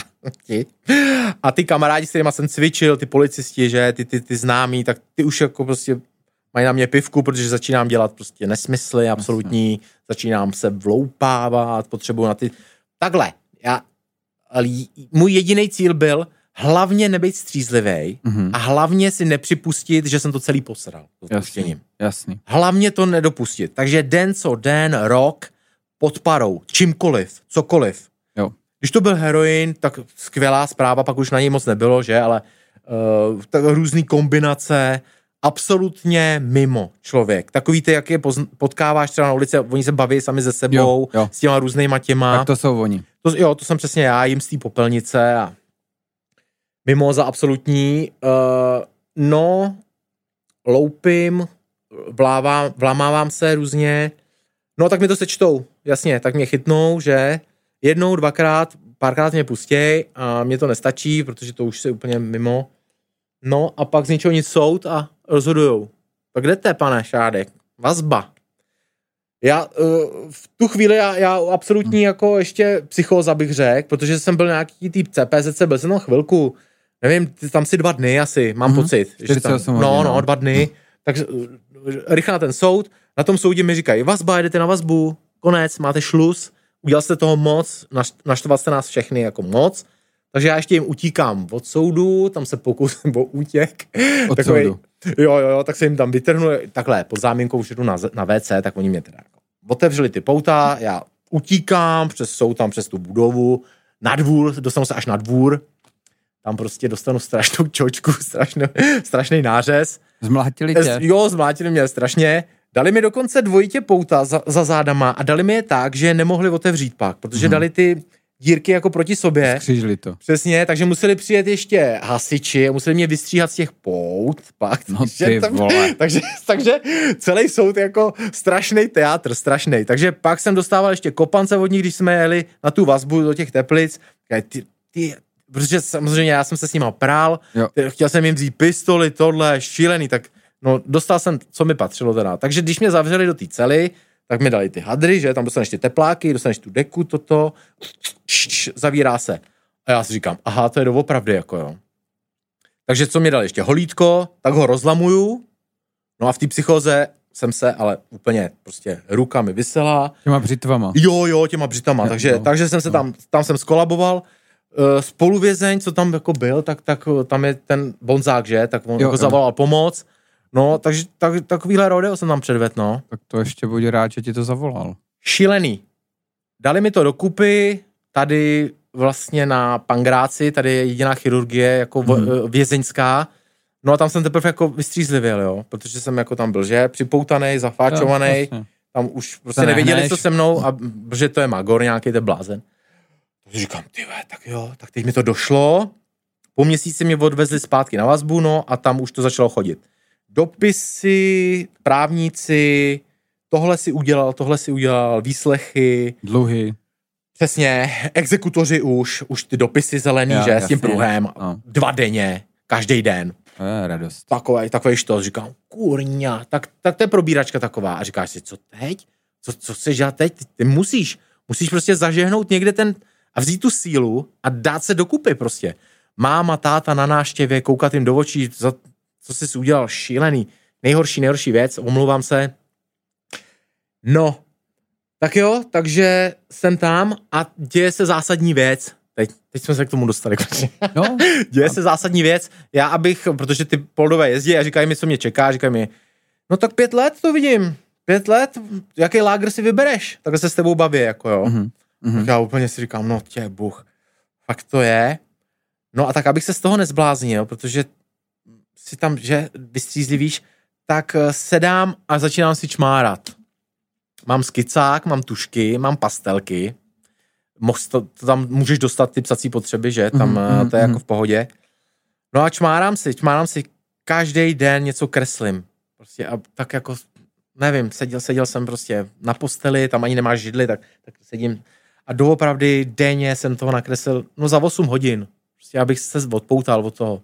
A ty kamarádi, s kterýma jsem cvičil, ty policisti, že, ty, ty, ty známí, tak ty už jako prostě mají na mě pivku, protože začínám dělat prostě nesmysly absolutní, začínám se vloupávat, potřebuju na ty... Takhle, já, můj jediný cíl byl hlavně nebejt střízlivej mm-hmm. a hlavně si nepřipustit, že jsem to celý posral.
Jasný, jasný.
Hlavně to nedopustit. Takže den co den, rok, pod parou, čímkoliv, cokoliv.
Jo.
Když to byl heroin, tak skvělá zpráva, pak už na něj moc nebylo, že, ale uh, tak různý kombinace, absolutně mimo člověk. Takový ty, jak je pozn- potkáváš třeba na ulici, oni se baví sami ze sebou,
jo, jo.
s těma různýma těma.
Tak to jsou oni.
To, jo, to jsem přesně já, jim z té popelnice a mimoza absolutní. Uh, no, loupím, vlávám, vlámávám se různě, no tak mi to sečtou, jasně, tak mě chytnou, že jednou, dvakrát, párkrát mě pustěj a mě to nestačí, protože to už se úplně mimo. No a pak z ničeho nic soud a rozhodujou. Tak jdete, pane Šádek? Vazba. Já uh, v tu chvíli já, já absolutní jako ještě psychóza bych řekl, protože jsem byl nějaký typ C P Z C, byl jsem tam chvilku, nevím, tam si dva dny asi, mám mm-hmm. pocit. Že tam, no, no, dva dny. Mm. Tak uh, rychle na ten soud, na tom soudě mi říkají, vazba, jdete na vazbu, konec, máte šluz, udělal jste toho moc, naštval jste nás všechny jako moc, takže já ještě jim utíkám od soudu, tam se pokusím o útěk.
Od
takovej,
soudu.
Jo, jo, jo, tak se jim tam vytrhnu, takhle, pod záminkou už jdu na, na V C, tak oni mě teda jako otevřeli ty pouta, já utíkám přes soud, tam přes tu budovu, na dvůr, dostanu se až na dvůr, tam prostě dostanu strašnou čočku, strašný, strašný nářez.
Zmlátili tě?
Jo, zmlátili mě strašně, Dali mi dokonce dvojitě pouta za, za zádama a dali mi je tak, že je nemohli otevřít pak, protože hmm. dali ty dírky jako proti sobě.
Skřížili to.
Přesně, takže museli přijet ještě hasiči, museli mě vystříhat z těch pout pak.
No ty tam, vole.
Takže, takže celý soud jako strašný teátr, strašný. Takže pak jsem dostával ještě kopance od nich, když jsme jeli na tu vazbu do těch Teplic. Ty, ty, protože samozřejmě já jsem se s nima prál, jo. Chtěl jsem jim vzít pistoli, tohle, šílený, tak no dostal jsem, co mi patřilo teda. Takže když mě zavřeli do té cely, tak mi dali ty hadry, že tam dostaneš ty tepláky, dostaneš tu deku, toto, zavírá se. A já si říkám, aha, to je doopravdy, jako jo. Takže co mi dali ještě holítko, tak ho rozlamuju, no a v té psychóze jsem se, ale úplně prostě ruka mi visela.
Těma břitvama.
Jo, jo, těma břitama, je, takže, no, takže jsem se no. tam, tam jsem skolaboval. Spoluvězeň, co tam jako byl, tak, tak tam je ten bonzák, že, tak on jo, jako zavolal pomoc. No, takže tak, takovýhle rodeo jsem tam předvedl, no.
Tak to ještě buď rád, že ti to zavolal.
Šílený. Dali mi to dokupy, tady vlastně na Pangráci, tady je jediná chirurgie jako hmm. vězeňská. No a tam jsem teprve jako vystřízlivěl, jo, protože jsem jako tam byl, že, připoutanej, zafáčovanej, jo, tam už prostě to nevěděli, nehneš. Co se mnou, a že to je magor nějaký, ten blázen. Takže říkám, ty tak jo, tak teď mi to došlo. Po měsíci mě odvezli zpátky na vazbu, no a tam už to začalo chodit. Dopisy, právníci, tohle si udělal, tohle si udělal, výslechy.
Dluhy.
Přesně, exekutoři už, už ty dopisy zelený, já, že, jasně, s tím pruhem, no. Dva denně, každý den.
To je radost.
Takový, takový štos, říkám, kurňa, tak, tak to je probíračka taková. A říkáš si, co teď? Co, co chceš dělat teď? Ty, ty musíš, musíš prostě zažehnout někde ten, a vzít tu sílu a dát se dokupy prostě. Máma, táta na návštěvě, koukat jim do očí, za, co jsi udělal, šílený. Nejhorší, nejhorší věc, omlouvám se. No, tak jo, takže jsem tam a děje se zásadní věc. Teď, teď jsme se k tomu dostali. No. Děje se zásadní věc. Já abych, protože ty poldové jezdí a říkají mi, co mě čeká, říkají mi, no tak pět let to vidím. Pět let, jaký lágr si vybereš? Takhle se s tebou baví, jako jo. Mm-hmm. Tak já úplně si říkám, no tě Bůh, fakt to je. No a tak, abych se z toho nezbláznil, protože si tam, že vystřízlivíš, tak sedám a začínám si čmárat. Mám skicák, mám tušky, mám pastelky. To, to tam můžeš dostat ty psací potřeby, že? Tam mm, to je mm, jako v pohodě. No a čmárám si, čmárám si každý den něco kreslím. Prostě a tak jako, nevím, seděl, seděl jsem prostě na posteli, tam ani nemáš židli, tak, tak sedím a doopravdy denně jsem toho nakreslil, no za osm hodin. Prostě abych se odpoutal od toho.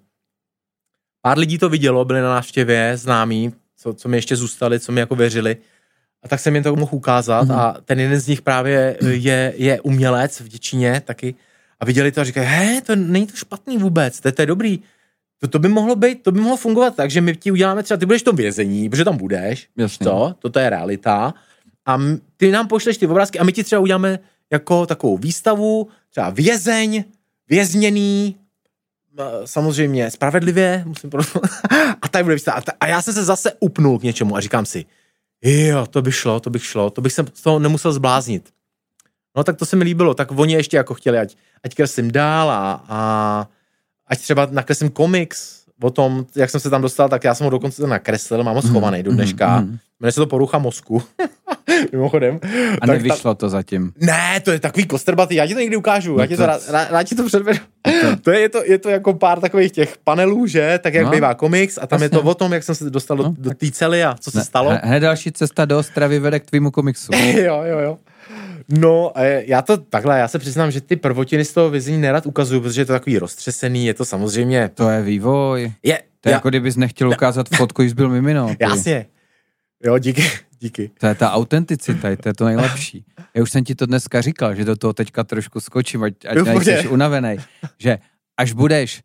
Pár lidí to vidělo, byli na návštěvě, známí, co, co mi ještě zůstali, co mi jako věřili. A tak jsem jim to mohl ukázat mm-hmm. a ten jeden z nich právě je, je umělec v Děčíně taky a viděli to a říkají, he, to není to špatný vůbec, to, to je dobrý. To, to by mohlo být, to by mohlo fungovat tak, že my ti uděláme třeba, ty budeš v tom vězení, protože tam budeš, to, toto je realita a ty nám pošleš ty obrázky a my ti třeba uděláme jako takovou výstavu, třeba vězeň, vězněný, samozřejmě spravedlivě, musím porozumit, a tady bude výstava. A já jsem se zase upnul k něčemu a říkám si, jo, to by šlo, to bych šlo, to bych se z toho nemusel zbláznit. No tak to se mi líbilo, tak oni ještě jako chtěli, ať, ať kreslím dál a, a ať třeba nakreslím komiks o tom, jak jsem se tam dostal, tak já jsem ho dokonce nakreslil, mám ho schovaný do dneška. Mm, mm. Jmenuje se to Porucha mozku. Mimochodem.
A tak nevyšlo ta... to zatím.
Ne, to je takový kostrbatý, já ti to někdy ukážu, no já ti to, to rád, rád, rád ti to předvedu. To... to, je, je, to je to jako pár takových těch panelů, že, tak jak no. bývá komiks a tam Jasně. je to o tom, jak jsem se dostal do, no, do té cely a co se ne, stalo.
Hned další cesta do Ostravy vede k tvýmu komiksu.
jo, jo, jo. No, já to takhle, já se přiznám, že ty prvotiny z toho vězení nerad ukazuju, protože je to takový roztřesený, je to samozřejmě...
To je vývoj.
Je,
to je
já,
jako kdybys nechtěl ukázat já, fotku, když byl mimino. Ty.
Jasně. Jo, díky, díky.
To je ta autenticita, to je to nejlepší. Já už jsem ti to dneska říkal, že do toho teďka trošku skočím, ať, ať nejsi unavenej, že až budeš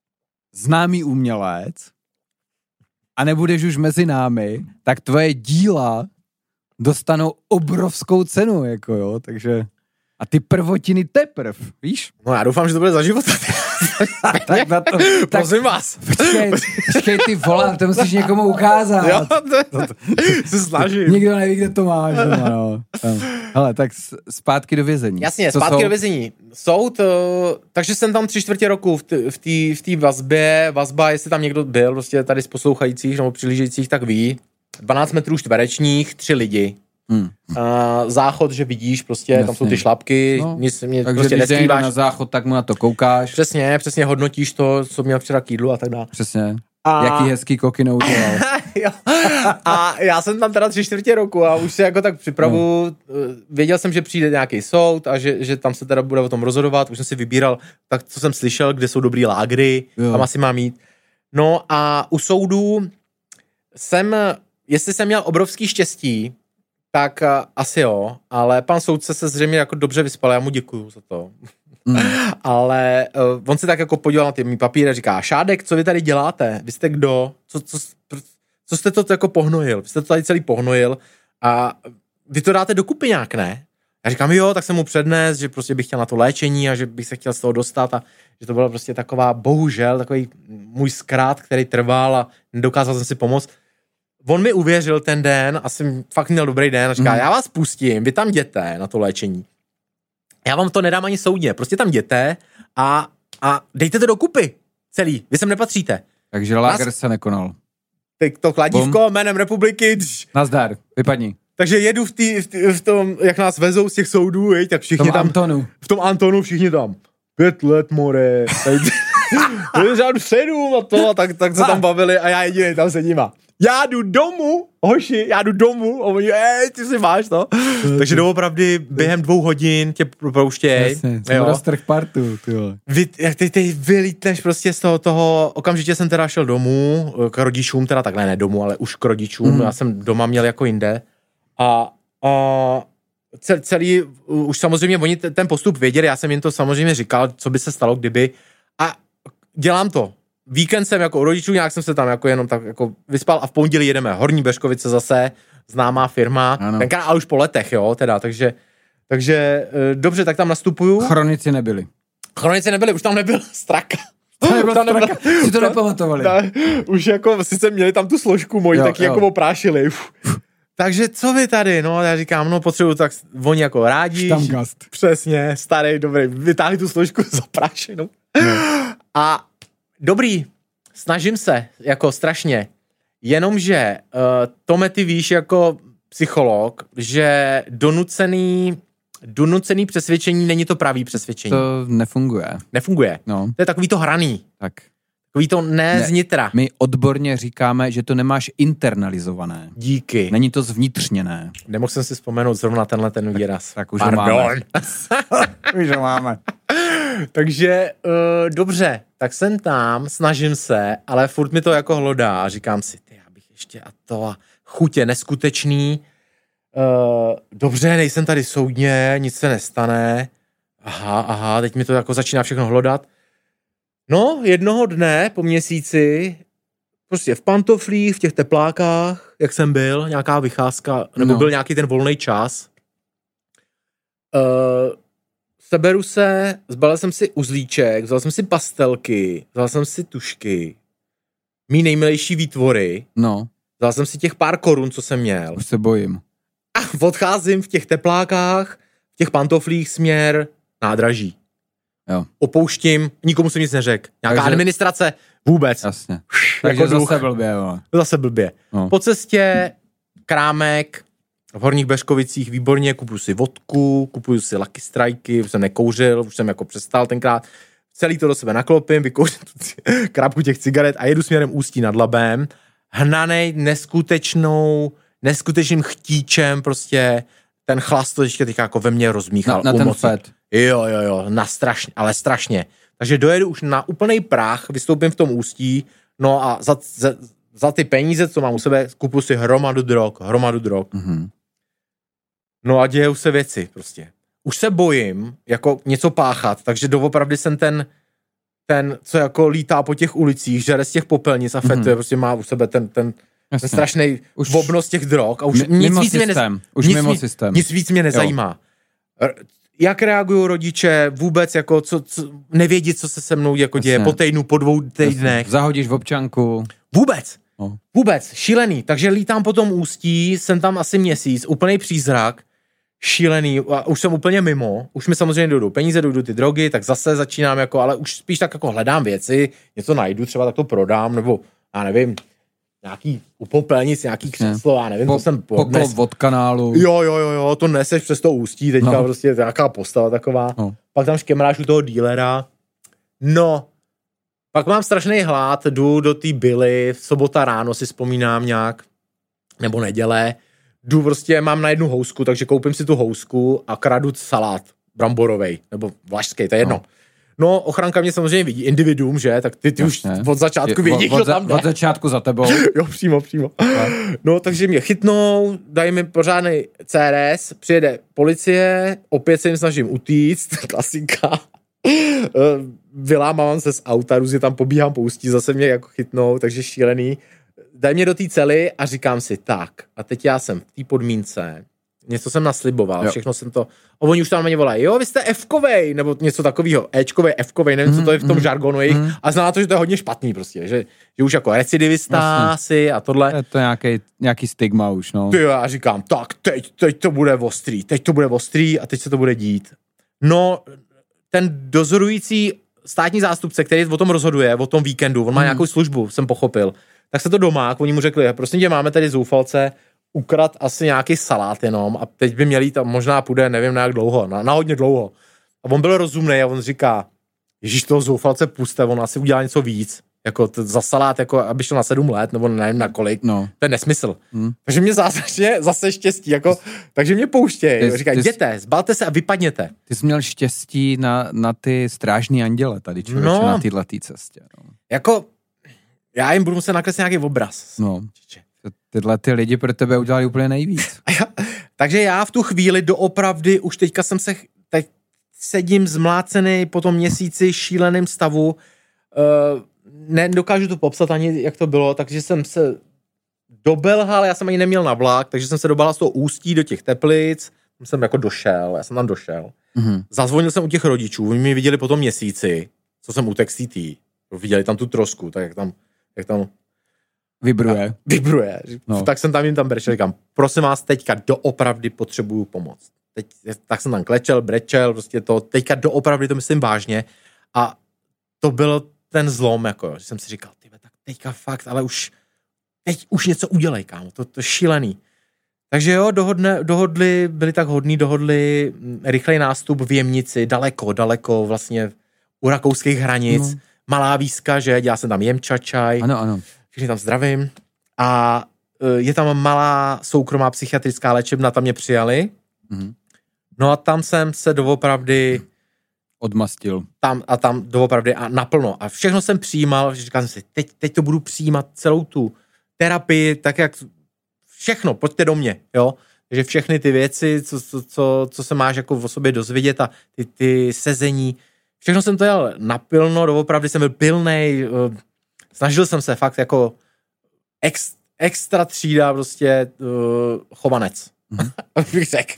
známý umělec a nebudeš už mezi námi, tak tvoje díla dostanou obrovskou cenu, jako jo, takže... A ty prvotiny teprv, víš?
No já doufám, že to bude za život.
tak na to... Tak,
prosím vás.
Počkej, počkej ty vole, to musíš někomu ukázat.
Jo, to, to, to se snažím.
Nikdo neví, kde to máš. Doma, no. Hele, tak zpátky do vězení.
Jasně, Co zpátky jsou? do vězení. Soud, takže jsem tam tři čtvrtě roku v té v té vazbě. Vazba, jestli tam někdo byl, prostě tady z poslouchajících nebo přilížejících, tak ví. dvanáct metrů čtverečních, tři lidi.
Hmm.
Uh, záchod, že vidíš, prostě Jasně. tam jsou ty šlapky, no, nic mě
takže
prostě
když jdeš na záchod, tak mu na to koukáš.
Přesně, přesně hodnotíš to, co měl včera k jídlu a tak dále.
Přesně. A... Jaký hezký koky naučoval.
A já jsem tam teda tři čtvrtě roku a už se jako tak připravu. No. Věděl jsem, že přijde nějaký soud a že, že tam se teda bude o tom rozhodovat. Už jsem si vybíral, tak co jsem slyšel, kde jsou dobrý lágry, jo. Tam asi mám jít. No a u soudu jsem, jestli jsem měl obrovský štěstí, tak asi jo, ale pan soudce se zřejmě jako dobře vyspal, já mu děkuju za to. Mm. Ale uh, on se tak jako podíval na ty mý papíry a říká, Šádek, co vy tady děláte? Vy jste kdo? Co, co, co jste to jako pohnojil? Vy jste to tady celý pohnojil a vy to dáte dokupy nějak, ne? Já říkám, jo, tak jsem mu přednes, že prostě bych chtěl na to léčení a že bych se chtěl z toho dostat a že to byla prostě taková, bohužel, takový můj zkrát, který trval a nedokázal jsem si pomoct. On mi uvěřil ten den, asi fakt měl dobrý den a říká, mm. já vás pustím, vy tam jděte na to léčení. Já vám to nedám ani soudně, prostě tam jděte a, a dejte to dokupy celý, vy sem nepatříte.
Takže láger Nás... se nekonal.
Teď to kladívko Bum. Jménem republiky. Dž.
Nazdar, vypadni.
Takže jedu v, tý, v, tý, v tom, jak nás vezou z těch soudů, jej, tak všichni
v tom
tam.
Antonu.
V tom Antonu všichni tam. Pět let, more. To je žádný sedm a to, a tak, tak se tam bavili a já jedinej tam sedím a já jdu domů, hoši, já jdu domů a oni, ej, ty si máš to. Takže doopravdy během dvou hodin tě propouštěj.
Jasně, jsem roztrh partu, ty vole.
Vy, jak ty, ty vylítneš prostě z toho, toho, okamžitě jsem teda šel domů, k rodičům, teda takhle ne domů, ale už k rodičům, mm. já jsem doma měl jako jinde a, a celý, už samozřejmě oni ten postup věděli, já jsem jim to samozřejmě říkal, co by se stalo, kdyby a dělám to. Víkend jsem jako u rodičů, nějak jsem se tam jako jenom tak jako vyspal a v pondělí jedeme Horní Beškovice zase, známá firma, ano. Tenkrát ale už po letech, jo, teda, takže, takže dobře, tak tam nastupuju.
Chronici nebyli.
Chronici nebyli, už tam nebyl Straka.
To nebyl tam Straka, nebyl, si to nepamatovali.
Ne, už jako, sice měli tam tu složku moji, jo, tak ji jako oprášili. Takže co vy tady, no, já říkám, no potřebuju, tak oni jako rádi.
Štamgast.
Přesně, starý, dobrý, vytáhli tu složku zaprášenou. A dobrý, snažím se, jako strašně, jenomže uh, Tome, ty víš jako psycholog, že donucený, donucený přesvědčení není to pravý přesvědčení.
To nefunguje.
Nefunguje.
No.
To je takový to hraný.
Tak.
Takový to ne, ne znitra.
My odborně říkáme, že to nemáš internalizované.
Díky.
Není to zvnitřněné.
Nemohl jsem si vzpomenout zrovna tenhle ten výraz.
Tak, tak už ho máme. Už ho máme.
Takže uh, dobře, tak jsem tam, snažím se, ale furt mi to jako hlodá a říkám si, ty, já bych ještě a to a chutě neskutečný. Uh, dobře, nejsem tady soudně, nic se nestane. Aha, aha, teď mi to jako začíná všechno hlodat. No, jednoho dne po měsíci, prostě v pantoflích, v těch teplákách, jak jsem byl, nějaká vycházka, nebo no. byl nějaký ten volný čas. Uh, seberu se, zbalil jsem si uzlíček, vzal jsem si pastelky, vzal jsem si tušky, mý nejmilejší výtvory,
no.
vzal jsem si těch pár korun, co jsem měl.
Už se bojím.
A odcházím v těch teplákách, v těch pantoflích směr nádraží.
Jo.
Opouštím, nikomu jsem nic neřekl. Nějaká
Takže...
administrace, vůbec.
Jasně.
Takže
jako zase blbě, jo.
Zase blbě. No. Po cestě krámek v Horních Beškovicích, výborně, kupuju si vodku, kupuju si Lucky Strikey, už jsem nekouřil, už jsem jako přestal tenkrát. Celý to do sebe naklopím, vykouřím tu krabku těch cigaret a jedu směrem Ústí nad Labem. Hnanej neskutečnou, neskutečným chtíčem prostě ten chlast to ještě teďka jako ve mně rozmíchal.
Na, na ten fet.
Jo, jo, jo, na strašně, ale strašně. Takže dojedu už na úplnej prach, vystoupím v tom Ústí, no a za, za, za ty peníze, co mám u sebe, kupuji si hromadu drog, hromadu drog. Mm-hmm. No a dějou se věci prostě. Už se bojím jako něco páchat, takže doopravdy jsem ten, ten, co jako lítá po těch ulicích, žere z těch popelnic a fetuje, mm-hmm. prostě má u sebe ten, ten, ten strašný obnos těch drog a už
M-
nic
mimo
víc
systém.
mě nez,
už
nic,
mimo systém.
Nic víc mě nezajímá. Jo. Jak reagují rodiče, vůbec jako co, co nevědět, co se se mnou jako děje po týdnu, po dvou týdnech.
Zahodíš v občanku.
Vůbec.
No.
Vůbec. Šílený. Takže lítám po tom Ústí, jsem tam asi měsíc, úplný přízrak, šílený, a už jsem úplně mimo, už mi samozřejmě dojdou peníze, dojdou ty drogy, tak zase začínám jako, ale už spíš tak jako hledám věci, něco najdu, třeba tak to prodám, nebo já nevím, nějaký upopelnic, nějaký křeslo, já nevím,
po,
to jsem
poklop od kanálu.
Jo, jo, jo, jo, to neseš přes to ústí, teďka
no.
prostě nějaká postava taková. No. Pak tam škemráš u toho dílera. No, pak mám strašný hlad, jdu do té Billy, v sobota ráno si vzpomínám nějak, nebo neděle, jdu prostě, mám na jednu housku, takže koupím si tu housku a kradu salát bramborovej, nebo vlašský, to je jedno. No. No, ochranka mě samozřejmě vidí, individuum, že? Tak ty, ty už od začátku vidí, kdo tam jde.
Od začátku za tebou.
Jo, přímo, přímo. No. no, takže mě chytnou, dají mi pořádný C R S, přijede policie, opět se jim snažím utíct, klasika. Vylámávám se z auta, různě tam pobíhám po ústí, zase mě jako chytnou, takže šílený. Dají mě do té cely a říkám si, tak, a teď já jsem v té podmínce, něco jsem nasliboval, jo. Všechno jsem to, a oni už tam na mě volají, jo, vy jste F-kovej, nebo něco takového, Ečkovej, F-kovej, nevím, mm, co to je v tom mm, žargonu jejich, mm. a znamená to, že to je hodně špatný prostě, že, že už jako recidivista si a tohle.
Je to nějaký, nějaký stigma už, no.
Ty jo, já říkám, tak, teď, teď to bude ostrý, teď to bude ostrý a teď se to bude dít. No, ten dozorující státní zástupce, který o tom rozhoduje, o tom víkendu, on má mm. nějakou službu, jsem pochopil, tak se to domák, oni mu řekli, prosím tě, máme tady zoufalce, ukrad asi nějaký salát jenom a teď by měli tam, možná půjde, nevím na jak dlouho, na, na hodně dlouho. A on byl rozumnej a on říká, ježíš, toho zoufalce puste, on asi udělá něco víc, jako t- za salát, jako aby šel na sedm let, nebo nevím na kolik, no. To je nesmysl. Hmm. Takže mě zase, zase štěstí, jako, takže mě pouštěj, říká, jděte, zbalte se a vypadněte.
Ty jsi měl štěstí na, na ty strážní anděle tady, člověče, no, na této cestě. No.
Jako, já jim budu muset nakreslit nějaký obraz.
No. Tyhle ty lidi pro tebe udělali úplně nejvíc.
Takže já v tu chvíli doopravdy, už teďka jsem se, teď sedím zmlácený po tom měsíci šíleným stavu, uh, nedokážu to popsat ani, jak to bylo, takže jsem se dobelhal, já jsem ani neměl na vlak, takže jsem se dobelhal z toho Ústí do těch Teplic, tam jsem jako došel, já jsem tam došel. Mm-hmm. Zazvonil jsem u těch rodičů, oni mě viděli po tom měsíci, co jsem utek z té tý, viděli tam tu trosku, tak jak tam, jak tam
Vibruje.
Vibruje. No. Tak jsem tam jim tam brečel, říkám, prosím vás, teďka doopravdy potřebuju pomoc. Teď, tak jsem tam klečel, brečel, prostě to, teďka doopravdy to myslím vážně. A to byl ten zlom, jako, že jsem si říkal, tyhle, tak teďka fakt, ale už, teď už něco udělej, kámo, to, to je šílený. Takže jo, dohodne, dohodli, byli tak hodní, dohodli rychlej nástup v Jemnici, daleko, daleko, vlastně u rakouských hranic, no. Malá výzka, že, dělal jsem tam jemčačaj.
Ano, ano.
Všichni tam zdravím. A je tam malá soukromá psychiatrická léčebna, tam mě přijali. Mm-hmm. No a tam jsem se doopravdy
odmastil.
Tam a tam doopravdy a naplno. A všechno jsem přijímal, že říkal jsem si, teď, teď to budu přijímat celou tu terapii, tak jak všechno, pojďte do mě, jo. Takže všechny ty věci, co, co, co, co se máš jako o sobě dozvědět a ty, ty sezení, všechno jsem to jel napilno, doopravdy jsem byl pilnej, snažil jsem se fakt jako ex, extra třída prostě uh, chovanec. Mm-hmm. bych řekl.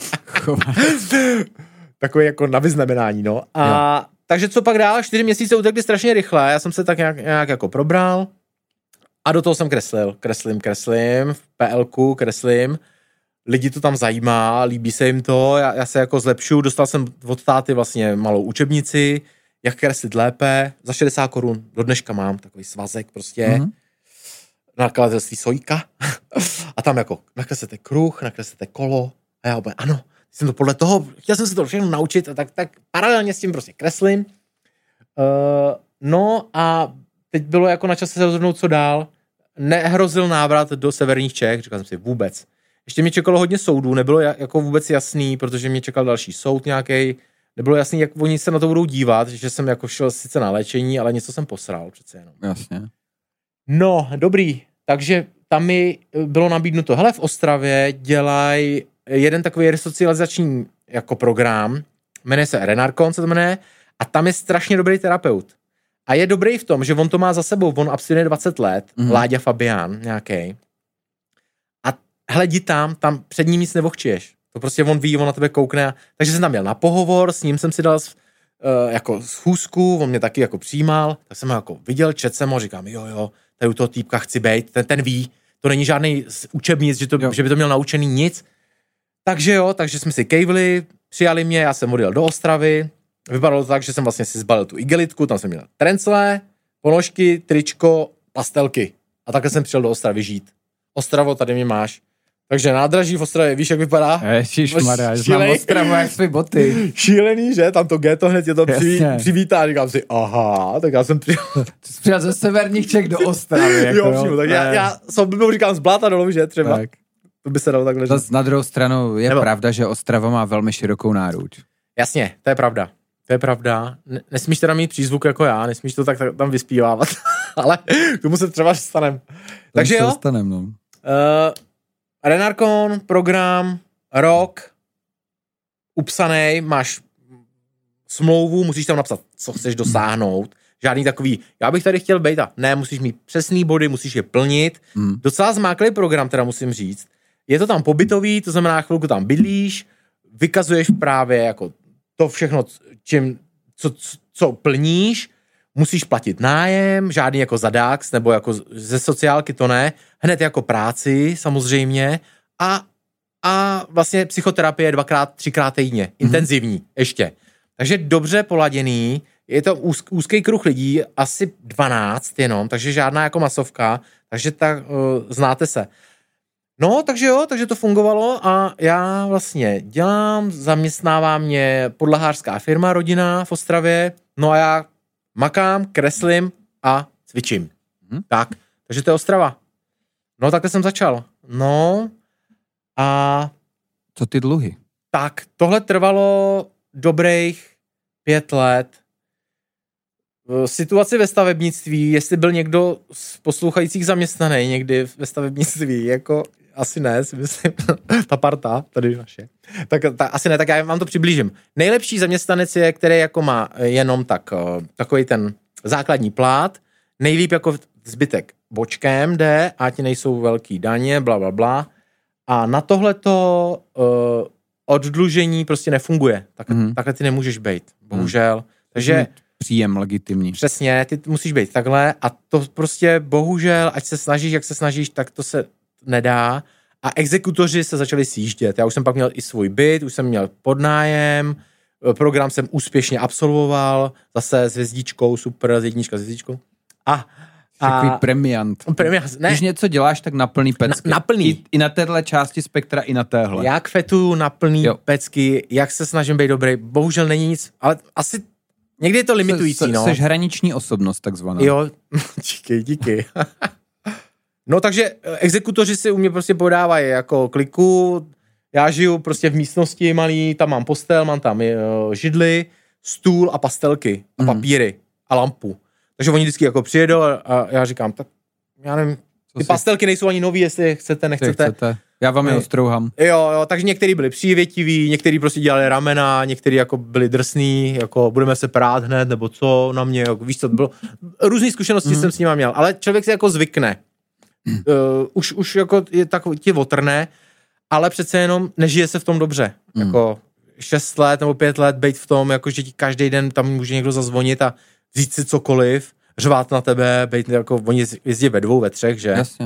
Takový jako na vyznamenání, no. A jo. Takže co pak dál? Čtyři měsíce utekly strašně rychle, já jsem se tak nějak, nějak jako probral a do toho jsem kreslil. Kreslím, kreslím, v P L ku kreslím. Lidi to tam zajímá, líbí se jim to, já, já se jako zlepšuju, dostal jsem od táty vlastně malou učebnici, jak kreslit lépe, za šedesát korun, do dneška mám takový svazek prostě, mm-hmm. nakladatelství Sojka a tam jako nakreslete kruh, nakreslete kolo a já úplně ano, jsem to podle toho, chtěl jsem se to všechno naučit a tak, tak paralelně s tím prostě kreslím. Uh, no a teď bylo jako na čase se rozhodnout, co dál. Nehrozil návrat do severních Čech, říkal jsem si vůbec. Ještě mě čekalo hodně soudů, nebylo jako vůbec jasný, protože mě čekal další soud nějaký. Nebylo jasný, jak oni se na to budou dívat, že jsem jako šel sice na léčení, ale něco jsem posral přece jenom.
Jasně.
No, dobrý. Takže tam mi bylo nabídnuto, hele, v Ostravě dělají jeden takový resocializační jako program, jmenuje se Renarkon, se to jmenuje, a tam je strašně dobrý terapeut. A je dobrý v tom, že on to má za sebou, on absolvuje dvacet let, mm-hmm. Láďa Fabián nějaký. A hele, jdi tam, tam před ním nic nevochčiješ. To prostě on ví, on na tebe koukne. Takže jsem tam měl na pohovor, s ním jsem si dal uh, jako schůzku, on mě taky jako přijímal, tak jsem ho jako viděl, čet jsem ho, říkám, jo, jo, tady u toho týpka chci bejt, ten, ten ví, to není žádný učebnic, že, to, že by to měl naučený nic. Takže jo, takže jsme si kejvli, přijali mě, já jsem odjel do Ostravy, vypadalo to tak, že jsem vlastně si zbalil tu igelitku, tam jsem měl trencle, ponožky, tričko, pastelky. A takhle jsem přijel do Ostravy žít. Ostravo, tady mě máš. Takže nádraží v Ostravě, víš, jak vypadá?
Ježišmarja, znám Ostravu jak své boty.
Šílený, že? Tam to ghetto hned je to při, přivítá. Říkám si, aha, tak já jsem přijel.
Ty jsi přijel ze severních Čech do Ostravy. Jako,
jo, přímo, tak já, já jsem blbou říkám z Bláta dolů, že třeba. Tak. To by se dalo takhle říct.
Na druhou stranu je Nebo... pravda, že Ostrava má velmi širokou náruč.
Jasně, to je pravda. To je pravda. Nesmíš teda mít přízvuk jako já, nesmíš to tak tam vyspívávat. Ale k tomu se třeba dostanem. Takže jo.
Dostanem, no.
Uh, Renarkon, program, rok, upsanej, máš smlouvu, musíš tam napsat, co chceš dosáhnout. Žádný takový, já bych tady chtěl být a ne, musíš mít přesný body, musíš je plnit. Hmm. Docela zmáklý program, teda musím říct. Je to tam pobytový, to znamená, chvilku tam bydlíš, vykazuješ právě jako to všechno, čím, co, co plníš, musíš platit nájem, žádný jako zadáx, nebo jako ze sociálky to ne, hned jako práci samozřejmě a, a vlastně psychoterapie dvakrát, třikrát týdně, mm-hmm. intenzivní ještě. Takže dobře poladěný, je to úz, úzký kruh lidí, asi dvanáct jenom, takže žádná jako masovka, takže tak uh, znáte se. No, takže jo, takže to fungovalo a já vlastně dělám, zaměstnává mě podlahářská firma, rodina v Ostravě, no a já makám, kreslím a cvičím. Hmm. Tak, takže to je Ostrava. No, takhle jsem začal. No a...
Co ty dluhy?
Tak, tohle trvalo dobrých pět let. Situace ve stavebnictví, jestli byl někdo z poslouchajících zaměstnaný někdy ve stavebnictví, jako asi ne, si myslím, ta parta, tady naše, tak ta, asi ne, tak já vám to přiblížím. Nejlepší zaměstnanec je, který jako má jenom tak, takový ten základní plát, nejlíp jako zbytek bočkem jde, ať nejsou velký daně, bla, bla, bla. A na tohleto uh, oddlužení prostě nefunguje. Tak, mm. Takhle ty nemůžeš být, bohužel. Mm. Takže
příjem legitimní.
Přesně, ty musíš být takhle a to prostě bohužel, ať se snažíš, jak se snažíš, tak to se nedá. A exekutoři se začali sjíždět. Já už jsem pak měl i svůj byt, už jsem měl podnájem, program jsem úspěšně absolvoval, zase s hvězdičkou, super, s jednička s hvězdičkou. A
Takový premiant.
Premiant, ne.
Když něco děláš, tak na plný pecky.
Na, na plný.
I, I na téhle části spektra, i na téhle.
Já kvetu na plný jo. pecky, jak se snažím být dobrý. Bohužel není nic, ale asi někdy je to limitující, se, se, no.
Seš hraniční osobnost, takzvaná.
Jo, díky, díky. No takže exekutoři si u mě prostě podávají jako kliku, já žiju prostě v místnosti malý, tam mám postel, mám tam židli, stůl a pastelky a papíry mm. a lampu. Takže oni vždycky jako přijedou a já říkám, tak já nevím, ty pastelky nejsou ani nový, jestli chcete, nechcete.
chcete. Já vám je ostrouhám.
Jo, jo, takže některý byli přívětiví, některý prostě dělali ramena, některý jako byli drsný, jako budeme se prát hned, nebo co na mě, jako, víš co, bylo, různý zkušenosti mm. jsem s nima měl, ale člověk se jako zvykne. Mm. Uh, už, už jako je tak ti otrne, ale přece jenom nežije se v tom dobře. Mm. Jako šest let nebo pět let být v tom, jako že ti každý den tam může někdo zazvonit a říct si cokoliv, řvát na tebe, být jako, oni jezdí ve dvou, ve třech, že?
Jasně.
Uh,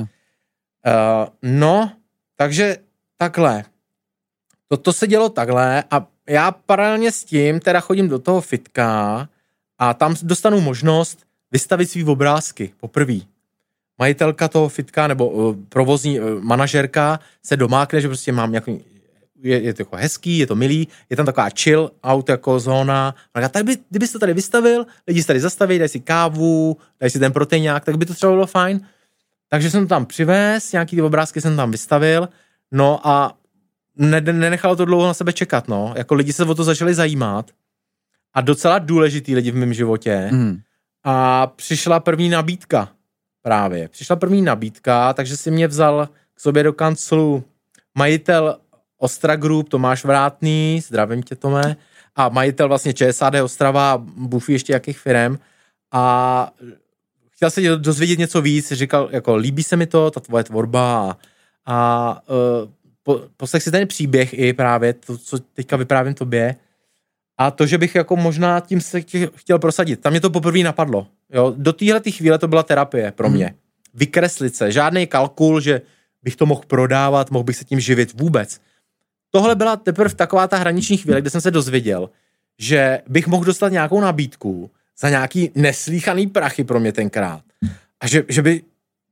no, takže takhle. To, to se dělo takhle a já paralelně s tím teda chodím do toho fitka a tam dostanu možnost vystavit svý obrázky poprvé. Majitelka toho fitka nebo uh, provozní uh, manažerka se domákne, že prostě mám nějaký, je, je to jako hezký, je to milý, je tam taková chill out jako zóna. A tady by, kdybys to tady vystavil, lidi se tady zastaví, dají si kávu, dají si ten proteinák, tak by to třeba bylo fajn. Takže jsem to tam přivez, nějaký ty obrázky jsem tam vystavil, no a ne, nenechalo to dlouho na sebe čekat, no. Jako lidi se o to začali zajímat a docela důležitý lidi v mém životě. Mm. A přišla první nabídka právě. Přišla první nabídka, takže si mě vzal k sobě do kanclu majitel Ostra Group, Tomáš Vrátný, zdravím tě, Tome, a majitel vlastně ČSAD Ostrava, bůh ještě jakých firem a chtěl se dozvědět něco víc, říkal, jako líbí se mi to, ta tvoje tvorba a, a uh, po, poslech si ten příběh i právě to, co teďka vyprávím tobě a to, že bych jako možná tím se chtěl prosadit. Tam mě to poprvé napadlo. Jo? Do téhletý chvíle to byla terapie pro mě. Hmm. Vykreslit se, žádný kalkul, že bych to mohl prodávat, mohl bych se tím živit vůbec. Tohle byla teprve taková ta hraniční chvíle, kde jsem se dozvěděl, že bych mohl dostat nějakou nabídku za nějaký neslíchaný prachy pro mě tenkrát. A že, že by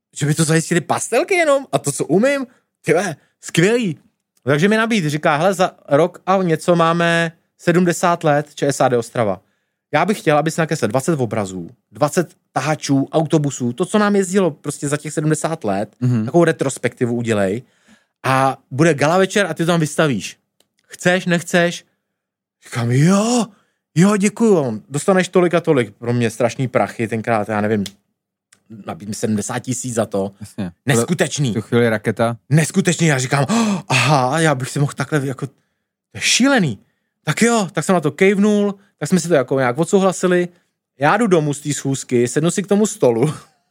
že by to zajistili pastelky jenom a to, co umím, tyhle, skvělý. Takže mi nabídl, říká, hele, za rok a něco máme sedmdesát let ČSAD Ostrava. Já bych chtěl, aby se nakreslil dvacet obrazů, dvacet tahačů, autobusů, to, co nám jezdilo prostě za těch sedmdesát let, mm-hmm. takovou retrospektivu udělej a bude gala večer a ty to tam vystavíš. Chceš, nechceš? Říkám, jo, jo, děkuju. Dostaneš tolik a tolik. Pro mě strašný prachy, tenkrát, já nevím, nabídl mi sedmdesát tisíc za to. Jasně. Neskutečný.
Tu chvíli raketa.
Neskutečný. Já říkám, oh, aha, já bych si mohl takhle, jako, to je šílený. Tak jo, tak jsem na to kejvnul, tak jsme si to jako nějak odsouhlasili. Já jdu domů z té schůzky, sednu si k tomu stolu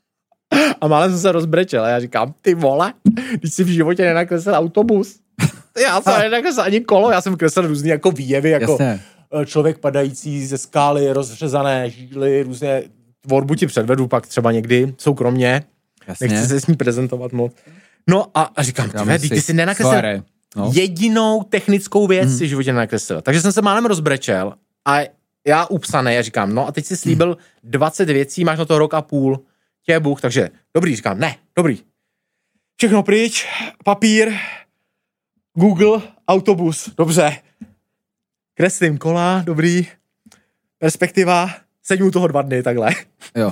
a málem jsem se rozbrečel. A já říkám, ty vole, když si v životě nenakreslil autobus. Já jsem nenakreslil ani kolo, já jsem kreslil různý jako výjevy, jako Jasně. člověk padající ze skály, rozřezané žíly, různé tvorbu ti předvedu pak třeba někdy, soukromně. Jasně. Nechci se s ní prezentovat moc. No a, a říkám, tyhle, ty, ty si nenakreslil no. jedinou technickou věc hmm. si v životě nenakreslil. Takže jsem se málem rozbrečel a já upsanej a říkám, no a teď si slíbil hmm. dvacet věcí, máš na to rok a půl, tě Bůh, takže dobrý, říkám, ne, dobrý. Všechno pryč, papír, Google, autobus, dobře. Kreslím kola, dobrý, perspektiva, sedím u toho dva dny, takhle.
Jo.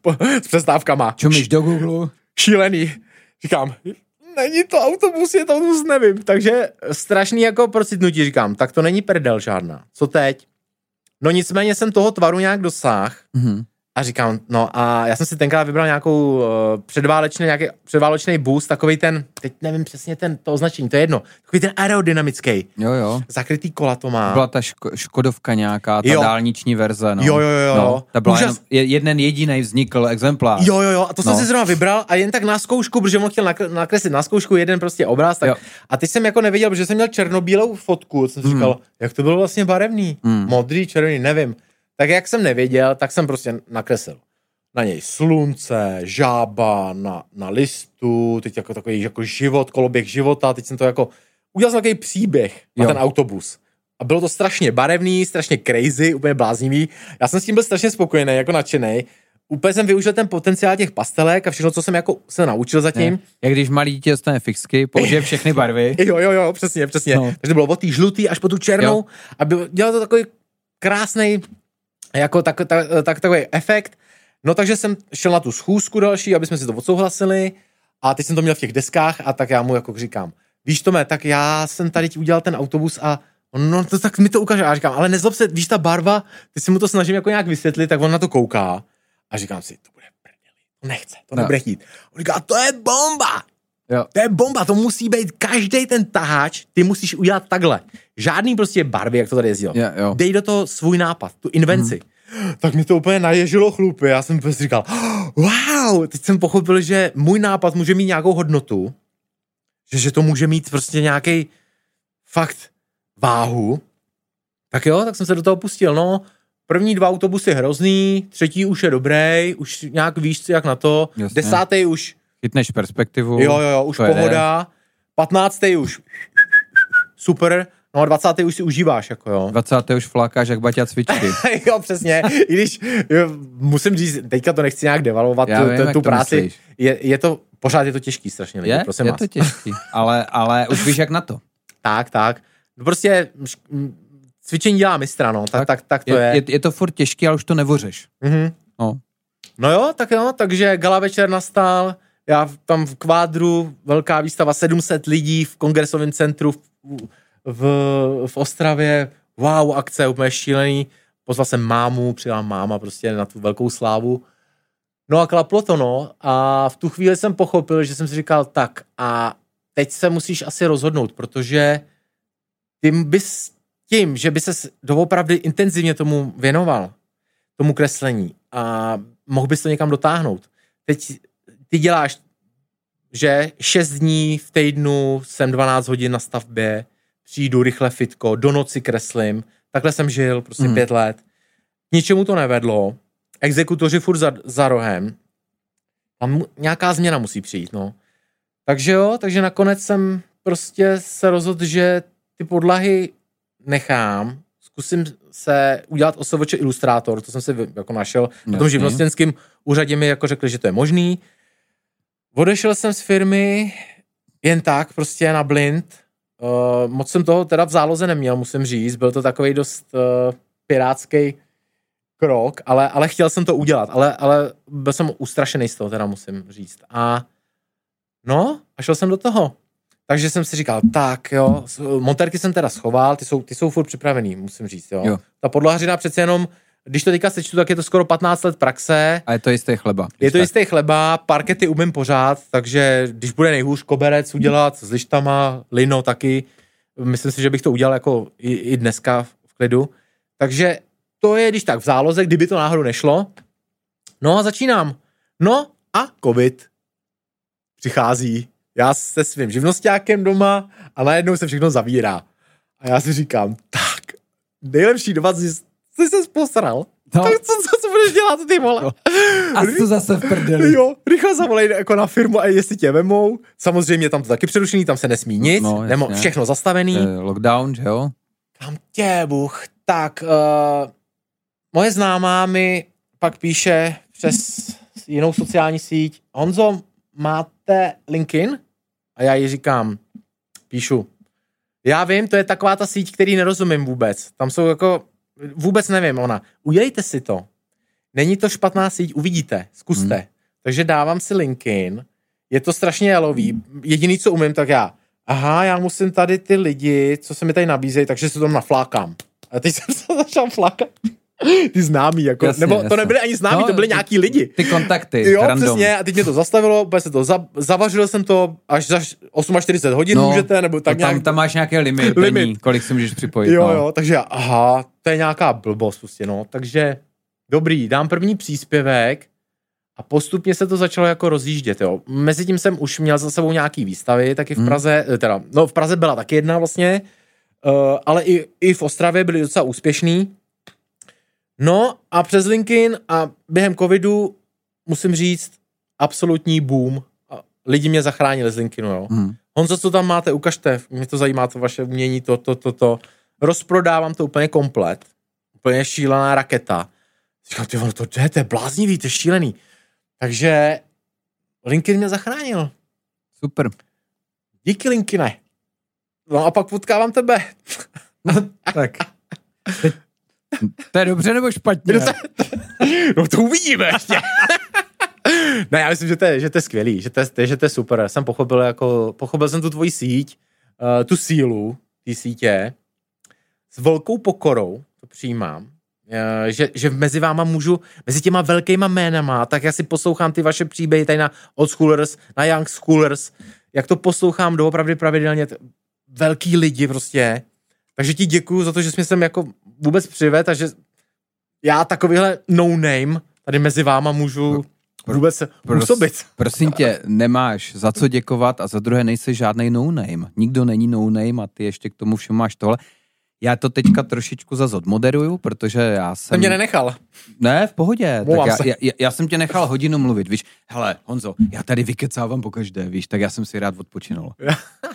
S přestávkama.
Čumíš do Google?
Šílený. Říkám, není to autobus, je to autobus, nevím. Takže strašný jako procitnutí, říkám, tak to není prdel žádná. Co teď? No nicméně jsem toho tvaru nějak dosáhl. Mm-hmm. A říkám, no a já jsem si tenkrát vybral nějakou uh, předválečný, nějaký předválečný bus, takovej ten, teď nevím přesně ten, to označení, to je jedno, takový ten aerodynamický.
Jo, jo.
Zakrytý kola to má.
Byla ta ško- Škodovka nějaká, ta jo. dálniční verze, no.
Jo, jo, jo.
No, ta byla Úžas... jenom, jeden jediný vznikl exemplář.
Jo, jo, jo, a to no. jsem si zrovna vybral a jen tak na zkoušku, protože on chtěl nakre- nakreslit na zkoušku jeden prostě obraz, tak a teď jsem jako nevěděl, protože jsem měl černobílou fotku, jsem si hmm. říkal, jak to bylo vlastně barevný, hmm. modrý, červený, nevím. Tak jak jsem nevěděl, tak jsem prostě nakreslil. Na něj slunce, žába, na, na listu, teď jako takový jako život, koloběh života, teď jsem to jako, udělal jsem takový příběh na jo. ten autobus. A bylo to strašně barevný, strašně crazy, úplně bláznivý. Já jsem s tím byl strašně spokojený, jako nadšenej. Úplně jsem využil ten potenciál těch pastelek a všechno, co jsem jako se naučil zatím.
Jak když malý dítě dostane fixky, použije všechny barvy.
jo, jo, jo, přesně, přesně. No. Takže to bylo od té žlutý až po tu černou jo. a bylo, dělal to takový krásný jako tak, tak, tak, takový efekt. No takže jsem šel na tu schůzku další, aby jsme si to odsouhlasili a teď jsem to měl v těch deskách a tak já mu jako říkám, víš Tome, tak já jsem tady ti udělal ten autobus a on, no to tak mi to ukáže a říkám, ale nezlob se, víš ta barva, teď si mu to snažím jako nějak vysvětlit, tak on na to kouká a říkám si, to bude prdeli, to nechce, to no. nebude chtít. On říká, to je bomba, jo. to je bomba, to musí být každý ten taháč, ty musíš udělat takhle, žádný prostě barvy, jak to tady jezdilo, jo, jo. dej do toho svůj nápad, tu invenci. Hmm. Tak mi to úplně naježilo chlupy. Já jsem prostě říkal, wow, teď jsem pochopil, že můj nápad může mít nějakou hodnotu, že, že to může mít prostě nějaký fakt váhu. Tak jo, tak jsem se do toho pustil. No, první dva autobusy hrozný, třetí už je dobrý, už nějak víš, jak na to. Jasně. Desátý už...
Chytneš perspektivu.
Jo, jo, jo, už pohoda. Patnáctý už super. No a dvacátý už si užíváš, jako jo.
dvacátý už flákáš jak baťa cvičky.
jo, přesně. I když, jo, musím říct, teďka to nechci nějak devalovat, tu, vím, tu práci. Je, je to, pořád je to těžký strašně lidi,
je?
prosím
je
vás.
Je to těžký, ale, ale už víš jak na to.
tak, tak. No prostě cvičení dělá mistra, no. Tak, tak, tak, tak to je.
Je, je to furt těžký, ale už to nevořeš.
Mhm.
No.
no jo, tak jo, takže gala večer nastal, já tam v kvádru, velká výstava, sedm set lidí v kongresovém centru, v, v, v Ostravě, wow, akce, úplně šílený, pozval jsem mámu, přijela máma prostě na tu velkou slávu, no a klaplo to, no, a v tu chvíli jsem pochopil, že jsem si říkal, tak a teď se musíš asi rozhodnout, protože ty bys tím, že by ses doopravdy intenzivně tomu věnoval, tomu kreslení a mohl bys to někam dotáhnout. Teď ty děláš, že šest dní v týdnu jsem dvanáct hodin na stavbě, přijdu rychle fitko, do noci kreslím, takhle jsem žil prostě mm. pět let. Ničemu to nevedlo, exekutoři furt za, za rohem, tam nějaká změna musí přijít, no. Takže jo, takže nakonec jsem prostě se rozhodl, že ty podlahy nechám, zkusím se udělat O S V Č ilustrátor, to jsem si jako našel, na tom živnostenském úřadě mi jako řekli, že to je možný. odešel jsem z firmy jen tak, prostě na blind. Uh, moc jsem toho teda v záloze neměl, musím říct. Byl to takovej dost uh, pirátský krok, ale, ale chtěl jsem to udělat. Ale, ale byl jsem ustrašený z toho, teda musím říct. A no, a šel jsem do toho. Takže jsem si říkal, tak jo, montérky jsem teda schoval, ty jsou, ty jsou furt připravený, musím říct, jo. jo. Ta podlahařina přece jenom, když to teďka sečtu, tak je to skoro patnáct let praxe.
A je to jistý chleba.
Je to
tak.
jistý chleba, parkety umím pořád, takže když bude nejhůř koberec udělat s lištama, lino taky, myslím si, že bych to udělal jako i, i dneska v klidu. Takže to je, když tak v záloze, kdyby to náhodou nešlo. No a začínám. No a covid přichází. Já se svým živnosťákem doma a najednou se všechno zavírá. A já si říkám, tak, nejlepší doba jsi, jsi se posral. No. Tak co, co, co budeš dělat, ty vole?
No. A jsi to zase v prdeli.
Jo, rychle zavolej jako na firmu a jestli tě vemou. Samozřejmě tam to taky přerušený, tam se nesmí nic. No, nemo, všechno zastavený.
Lockdown, že jo?
Tam tě buch. Tak, uh, moje známá mi pak píše přes jinou sociální síť. Honzo, máte LinkedIn? A já jí říkám, píšu. Já vím, to je taková ta síť, který nerozumím vůbec. Tam jsou jako, vůbec nevím, ona. Udělejte si to. Není to špatná síť, uvidíte, zkuste. Hmm. Takže dávám si LinkedIn. Je to strašně jalový. Jediný, co umím, tak já. Aha, já musím tady ty lidi, co se mi tady nabízejí, takže se tam naflákám. A teď jsem se začal flákat. Ty známí, jako, jasně, nebo jasně. To nebyly ani známí, no, to byly ty, nějaký lidi.
Ty kontakty,
jo,
random.
Přesně, a teď mě to zastavilo, úplně se to za, zavařil jsem to, až za čtyřicet osm hodin no, můžete, nebo tak
no, tam,
nějak.
Tam máš nějaký limit, limit. Denní, kolik si můžeš připojit.
Jo,
no.
jo, takže aha, to je nějaká blbost, prostě, no, takže dobrý, dám první příspěvek a postupně se to začalo jako rozjíždět, jo. Mezitím jsem už měl za sebou nějaký výstavy, taky v Praze, hmm. teda, no v Praze byla taky jedna vlastně, uh, ale i, i v Ostravě byly docela úspěšný. No a přes LinkedIn a během covidu musím říct absolutní boom. Lidi mě zachránili z LinkedInu, jo. Hmm. Honzo, co tam máte, ukažte, mě to zajímá, to vaše umění, to, to, to, to. Rozprodávám to úplně komplet. Úplně šílená raketa. Říkám, ty vole, to, to, je, to je bláznivý, to je šílený. Takže LinkedIn mě zachránil.
Super.
Díky, LinkedIne. No a pak potkávám tebe.
No, tak. Teď to je dobře nebo špatně?
No to, no to uvidíme ještě. Ne, já myslím, že to je, že to je skvělý, že to je, že to je super. Jsem pochopil, jako, pochopil jsem tu tvoji síť, uh, tu sílu té sítě. S velkou pokorou to přijímám. Uh, že, že mezi váma můžu, mezi těma velkýma jménama, tak já si poslouchám ty vaše příběhy tady na Old Schoolers, na Young Schoolers, jak to poslouchám doopravdy pravidelně, t- velký lidi prostě. Takže ti děkuju za to, že jsi mě sem jako vůbec přived a že já takovýhle no name tady mezi váma můžu vůbec působit.
Pros, prosím tě, nemáš za co děkovat a za druhé nejsi žádnej no name. Nikdo není no name a ty ještě k tomu všemu máš tohle. Já to teďka trošičku zase odmoderuju, protože já jsem...
Jsem mě nenechal.
Ne, v pohodě. Tak já, já, já, já jsem tě nechal hodinu mluvit, víš. Hele, Honzo, já tady vykecávám pokaždé, víš, tak já jsem si rád odpočinul. uh,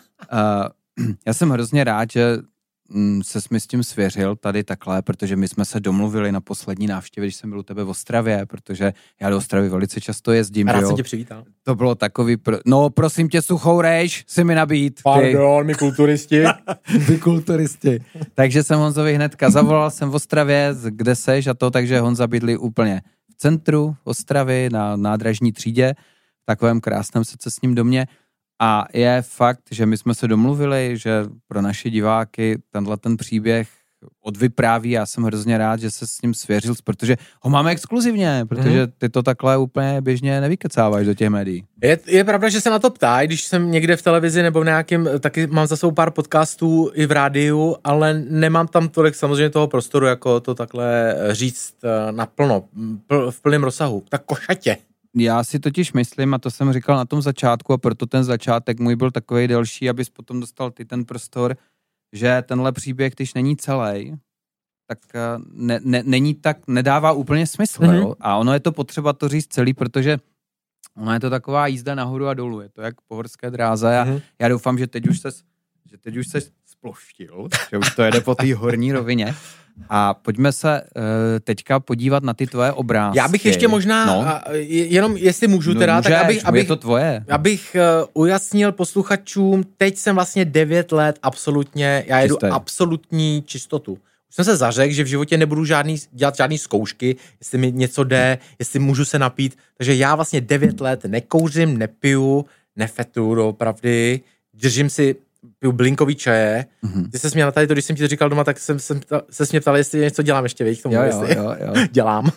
já jsem hrozně rád, že se mi s tím svěřil tady takhle, protože my jsme se domluvili na poslední návštěvě, když jsem byl u tebe v Ostravě, protože já do Ostravy velice často jezdím.
Rád
jo.
jsem tě přivítal.
To bylo takový, pro... no prosím tě, suchou rejš si mi nabít.
Pardon, my kulturisti.
Ty kulturisti. Takže jsem Honzovi hnedka zavolal, jsem v Ostravě, kde seš a to, takže Honza bydlí úplně v centru Ostravy, na nádražní třídě, v takovém krásném secesním domě. A je fakt, že my jsme se domluvili, že pro naše diváky tenhle ten příběh odvypráví. Já jsem hrozně rád, že se s ním svěřil, protože ho máme exkluzivně, protože ty to takhle úplně běžně nevykecáváš do těch médií.
Je, je pravda, že se na to ptají, když jsem někde v televizi nebo v nějakém, taky mám za sebou pár podcastů i v rádiu, ale nemám tam tolik samozřejmě toho prostoru, jako to takhle říct naplno, v plném rozsahu. Tak košatě.
Já si totiž myslím, a to jsem říkal na tom začátku, a proto ten začátek můj byl takový delší, abys potom dostal ty ten prostor, že tenhle příběh, když není celý, tak ne, ne, není tak, nedává úplně smysl. Mm-hmm. Jo? A ono je to potřeba to říct celý, protože ono je to taková jízda nahoru a dolů. Je to jak po horské dráze a mm-hmm. já doufám, že teď už ses, že teď už ses sploštil, že už to jede po té horní rovině. A pojďme se uh, teďka podívat na ty tvoje obrázky.
Já bych ještě možná, no. a, jenom jestli můžu
no,
teda,
můžeš,
tak abych, abych,
je to tvoje.
abych uh, ujasnil posluchačům, teď jsem vlastně devět let absolutně, já jedu
Čisté.
absolutní čistotu. Už jsem se zařekl, že v životě nebudu žádný, dělat žádný zkoušky, jestli mi něco jde, jestli můžu se napít, takže já vlastně devět let nekouřím, nepiju, nefetuju doopravdy, držím si piju blinkový čaje. Mm-hmm. Ty se směl na tady to, když jsem ti to říkal doma, tak jsem, jsem ta, se mě ptal, jestli něco dělám ještě, víš, k tomu,
jo,
jestli
jo, jo.
dělám.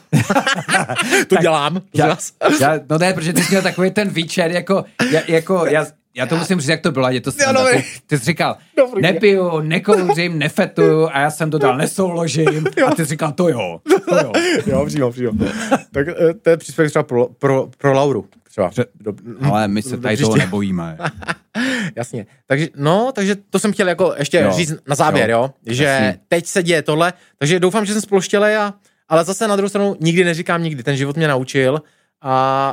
to
tak,
dělám.
Já, já, no ne, protože ty jsi měl takový ten výčet, jako, já, jako já, já to musím říct, jak to bylo, je to
no,
ty, ty jsi říkal, Dobrý. nepiju, nekouřím, nefetuju a já jsem dodal, nesouložím a ty jsi říkal, to jo, to jo.
jo, přímo, přímo. Tak to je příspěvek třeba pro, pro, pro Lauru. Třeba.
Do, ale my se tady toho nebojíme.
Jasně. Takže, no, takže to jsem chtěl jako ještě jo. říct na závěr, jo, jo že Jasně. teď se děje tohle, takže doufám, že jsem sploštělej, a, ale zase na druhou stranu nikdy neříkám nikdy, ten život mě naučil a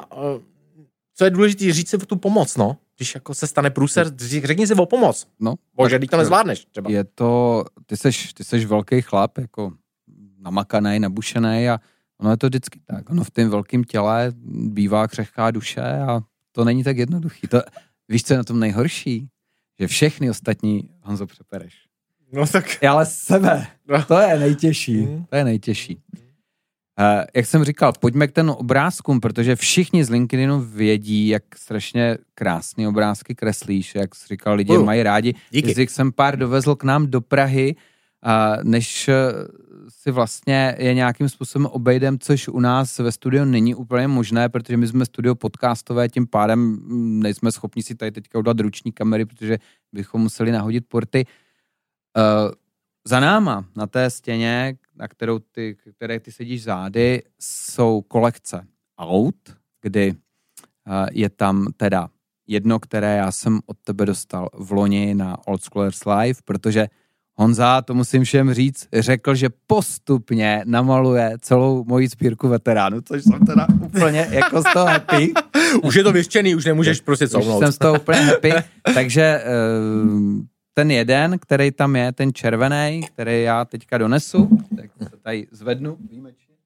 co je důležité, říct si o tu pomoc, no, když jako se stane průser, řekni si o pomoc,
no,
bože, teď to nezvládneš třeba.
Je to, ty seš, ty seš velký chlap, jako namakanej, nabušenej a ono je to vždycky tak, ono v tom velkém těle bývá křehká duše a to není tak jednoduchý. To, víš, co je na tom nejhorší? Že všechny ostatní, Honzo, přepereš.
No tak.
Ale sebe, no. To je nejtěžší, mm. to je nejtěžší. Uh, jak jsem říkal, pojďme k ten obrázkům, protože všichni z LinkedInu vědí, jak strašně krásný obrázky kreslíš, jak jsi říkal, lidi uh, mají rádi. Díky. Jsem pár dovezl k nám do Prahy, uh, než si vlastně je nějakým způsobem obejdem, což u nás ve studiu není úplně možné, protože my jsme studio podcastové, tím pádem nejsme schopni si tady teďka udělat ruční kamery, protože bychom museli nahodit porty. Uh, za náma na té stěně, na kterou ty, které ty sedíš zády, jsou kolekce aut, kdy uh, je tam teda jedno, které já jsem od tebe dostal v loni na Old Schoolers Live, protože Honza, to musím všem říct, řekl, že postupně namaluje celou moji sbírku veteránů, což jsem teda úplně jako z toho happy.
Už je to vyřčený, už nemůžeš prostě couvnout.
Už jsem z toho úplně happy, takže ten jeden, který tam je, ten červený, který já teďka donesu, tak se tady zvednu výjimečně.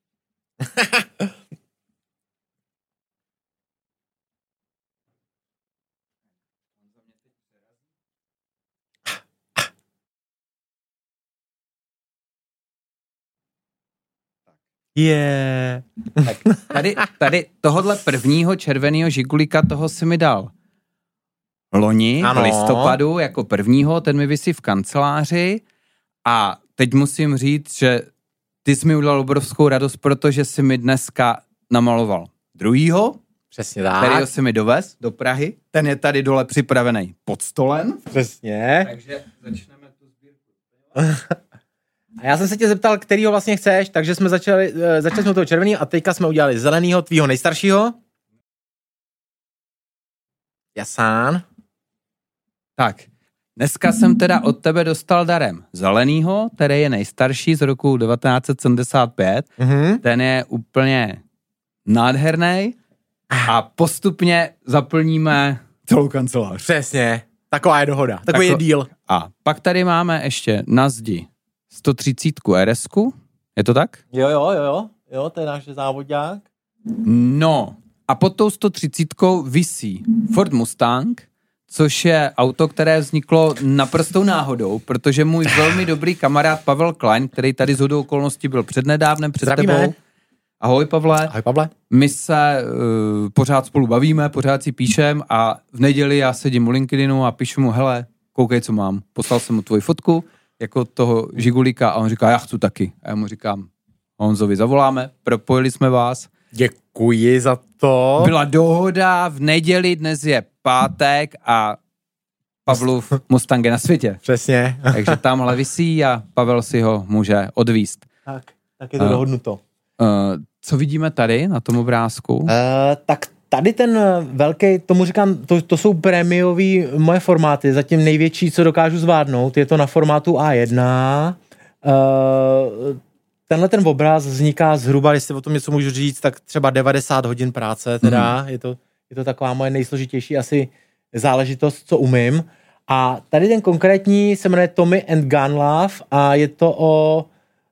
Yeah.
Tak tady, tady tohodle prvního červeného žigulíka, toho si mi dal loni, ano. v listopadu, jako prvního, ten mi visí v kanceláři a teď musím říct, že ty jsi mi udělal obrovskou radost, protože jsi mi dneska namaloval druhýho,
přesně tak,
kterýho jsi mi dovez do Prahy, ten je tady dole připravený pod stolem.
Přesně.
Takže začneme tu sbírku.
A já jsem se tě zeptal, kterýho vlastně chceš, takže jsme začali, začali jsme toho červený a teďka jsme udělali zelenýho, tvýho nejstaršího. Jasán.
Tak, dneska jsem teda od tebe dostal darem zelenýho, který je nejstarší z roku devatenáct set sedmdesát pět. Mm-hmm. Ten je úplně nádherný a postupně zaplníme celou kancelář.
Přesně, taková je dohoda, takový Tako, je deal.
A pak tady máme ještě na zdi sto třicet R S ku, je to tak?
Jo, jo, jo, jo, jo, to je náš závodák.
No, a pod tou sto třicítkou visí Ford Mustang, což je auto, které vzniklo naprostou náhodou, protože můj velmi dobrý kamarád Pavel Klein, který tady z hodou okolností byl přednedávnem před Zdravíme. tebou. Ahoj, Pavle.
Ahoj, Pavle.
My se uh, pořád spolu bavíme, pořád si píšem a v neděli já sedím u LinkedInu a píšu mu, hele, koukej, co mám. Poslal jsem mu tvoji fotku jako toho žigulíka a on říká, já chci taky. A já mu říkám, Honzovi zavoláme, propojili jsme vás.
Děkuji za to.
Byla dohoda v neděli, dnes je pátek a Pavlův Mustang je na světě.
Přesně.
Takže tamhle visí a Pavel si ho může odvízt.
Tak, tak je to uh, dohodnuto. Uh,
co vidíme tady na tom obrázku? Uh,
tak tady ten velký, tomu říkám, to, to jsou prémiový moje formáty, zatím největší, co dokážu zvládnout, je to na formátu A jedna. Uh, tenhle ten obraz vzniká zhruba, jestli o tom něco můžu říct, tak třeba devadesát hodin práce, teda mm. je, to, je to taková moje nejsložitější asi záležitost, co umím. A tady ten konkrétní se jmenuje Tommy and Gun Love a je to o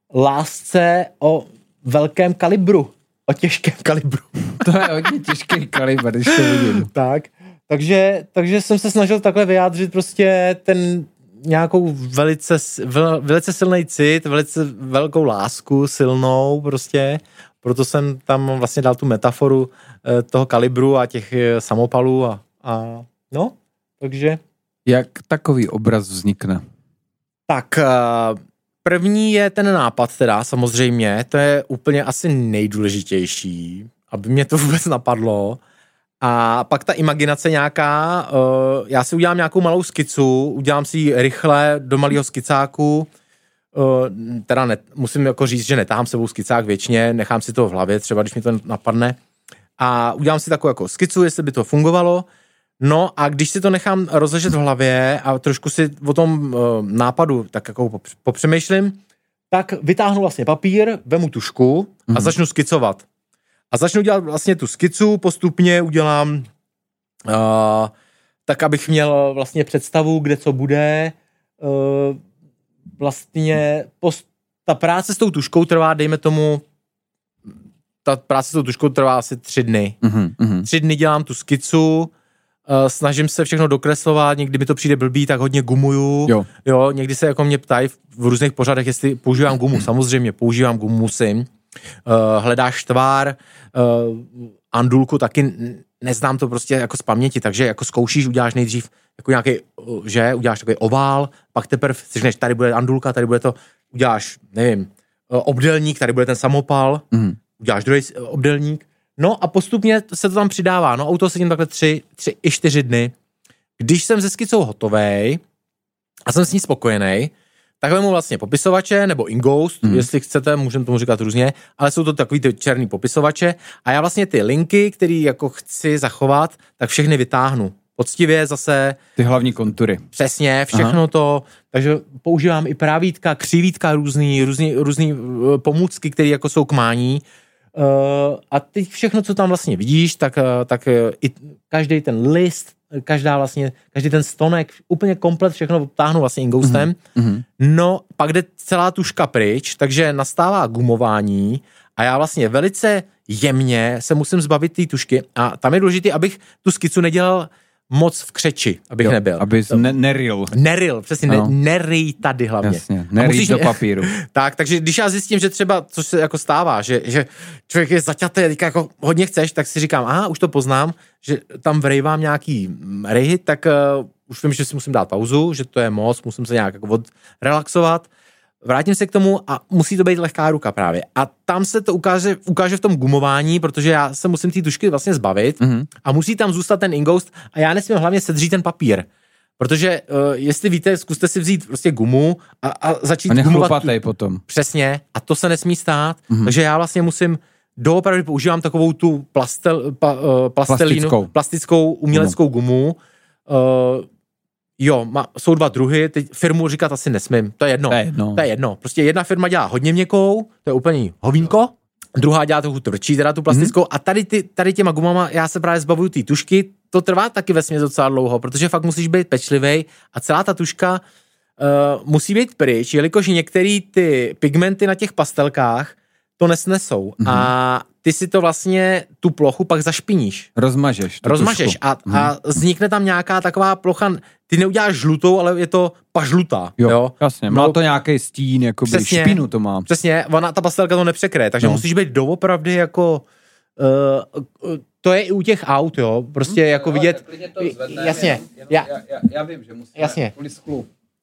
lásce o velkém kalibru, o těžkém kalibru.
To je hodně těžký kalibr, když to vidím.
Tak, takže, takže jsem se snažil takhle vyjádřit prostě ten nějakou velice, vel, velice silný cit, velice velkou lásku, silnou prostě. Proto jsem tam vlastně dal tu metaforu eh, toho kalibru a těch eh, samopalů a, a no, takže.
Jak takový obraz vznikne?
Tak eh, první je ten nápad teda samozřejmě, to je úplně asi nejdůležitější, aby mě to vůbec napadlo. A pak ta imaginace nějaká, uh, já si udělám nějakou malou skicu, udělám si ji rychle do malého skicáku, uh, teda ne, musím jako říct, že netáhám sebou skicák věčně, nechám si to v hlavě, třeba když mi to napadne, a udělám si takovou jako skicu, jestli by to fungovalo, no a když si to nechám rozležet v hlavě a trošku si o tom uh, nápadu tak jako popřemýšlím, tak vytáhnu vlastně papír, vemu tušku a mm-hmm. začnu skicovat. A začnu dělat vlastně tu skicu, postupně udělám uh, tak, abych měl vlastně představu, kde co bude. Uh, vlastně post, ta práce s tou tuškou trvá, dejme tomu, ta práce s tou tuškou trvá asi tři dny. Mm-hmm. Tři dny dělám tu skicu, uh, snažím se všechno dokreslovat, někdy mi to přijde blbý, tak hodně gumuju. Jo. Jo, někdy se jako mě ptají v, v různých pořadech, jestli používám gumu. Samozřejmě používám gumu, musím. Uh, hledáš tvár, uh, andulku taky neznám to prostě jako z paměti, takže jako zkoušíš, uděláš nejdřív jako nějaký, že, uděláš takový ovál, pak teprve si tady bude andulka, tady bude to, uděláš, nevím, uh, obdélník, tady bude ten samopal, mm. uděláš druhý obdélník, no a postupně se to tam přidává, no a u toho sedím takhle tři, tři i čtyři dny. Když jsem se skicou hotovej a jsem s ní spokojenej, tak vemu vlastně popisovače, nebo Inghoust, mm. jestli chcete, můžeme tomu říkat různě, ale jsou to takový ty černý popisovače a já vlastně ty linky, které jako chci zachovat, tak všechny vytáhnu. Poctivě zase.
Ty hlavní kontury.
Přesně, všechno Aha. to, takže používám i právítka, křivítka různý, různý, různý uh, pomůcky, které jako jsou k mání. Uh, a teď všechno, co tam vlastně vidíš, tak, uh, tak uh, i každý ten list, každá vlastně, každý ten stonek, úplně komplet všechno obtáhnu vlastně Inghoustem. Mm-hmm. No, pak jde celá tuška pryč, takže nastává gumování a já vlastně velice jemně se musím zbavit té tušky a tam je důležité, abych tu skicu nedělal moc v křeči, abych jo, nebyl.
Abys ne- neril.
Neril, přesně, ne, neryj tady hlavně.
Jasně, neryj do papíru.
Tak, takže když já zjistím, že třeba, co se jako stává, že, že člověk je zaťatý, teďka jako hodně chceš, tak si říkám, aha, už to poznám, že tam vrejvám nějaký rejhy, tak uh, už vím, že si musím dát pauzu, že to je moc, musím se nějak jako odrelaxovat, vrátím se k tomu a musí to být lehká ruka právě. A tam se to ukáže, ukáže v tom gumování, protože já se musím té tušky vlastně zbavit mm-hmm. a musí tam zůstat ten Inghoust a já nesmím hlavně sedřít ten papír. Protože uh, jestli víte, zkuste si vzít prostě gumu a, a začít
a
gumovat.
Tu... potom.
Přesně. A to se nesmí stát. Mm-hmm. Takže já vlastně musím doopravdy používám takovou tu plastel, pa, uh, plastelínu, plastickou. plastickou uměleckou gumu. Uh, Jo, má, jsou dva druhy, teď firmu říkat asi nesmím, to je jedno,
to je jedno.
To je jedno. Prostě jedna firma dělá hodně měkkou, to je úplně hovínko, druhá dělá trochu tvrdší, teda tu plastickou mm. a tady, ty, tady těma gumama já se právě zbavuju té tušky, to trvá taky vesměs docela dlouho, protože fakt musíš být pečlivej a celá ta tuška uh, musí být pryč, jelikož některé ty pigmenty na těch pastelkách to nesnesou mm. a ty si to vlastně, tu plochu pak zašpiníš.
Rozmažeš.
Rozmažeš a, mm. a vznikne tam nějaká taková plocha, ty neuděláš žlutou, ale je to pažlutá. Jo, jo?
Jasně, má to nějaký stín, jakoby přesně, špinu to má.
Přesně, ona, ta pastelka to nepřekryje, takže no. musíš být doopravdy jako, uh, to je i u těch aut, jo, prostě hmm, jako jo, vidět, to zvedne, jasně, jenom, jenom, já, já, já, já vím, že musíme
jasně.
kvůli sklu.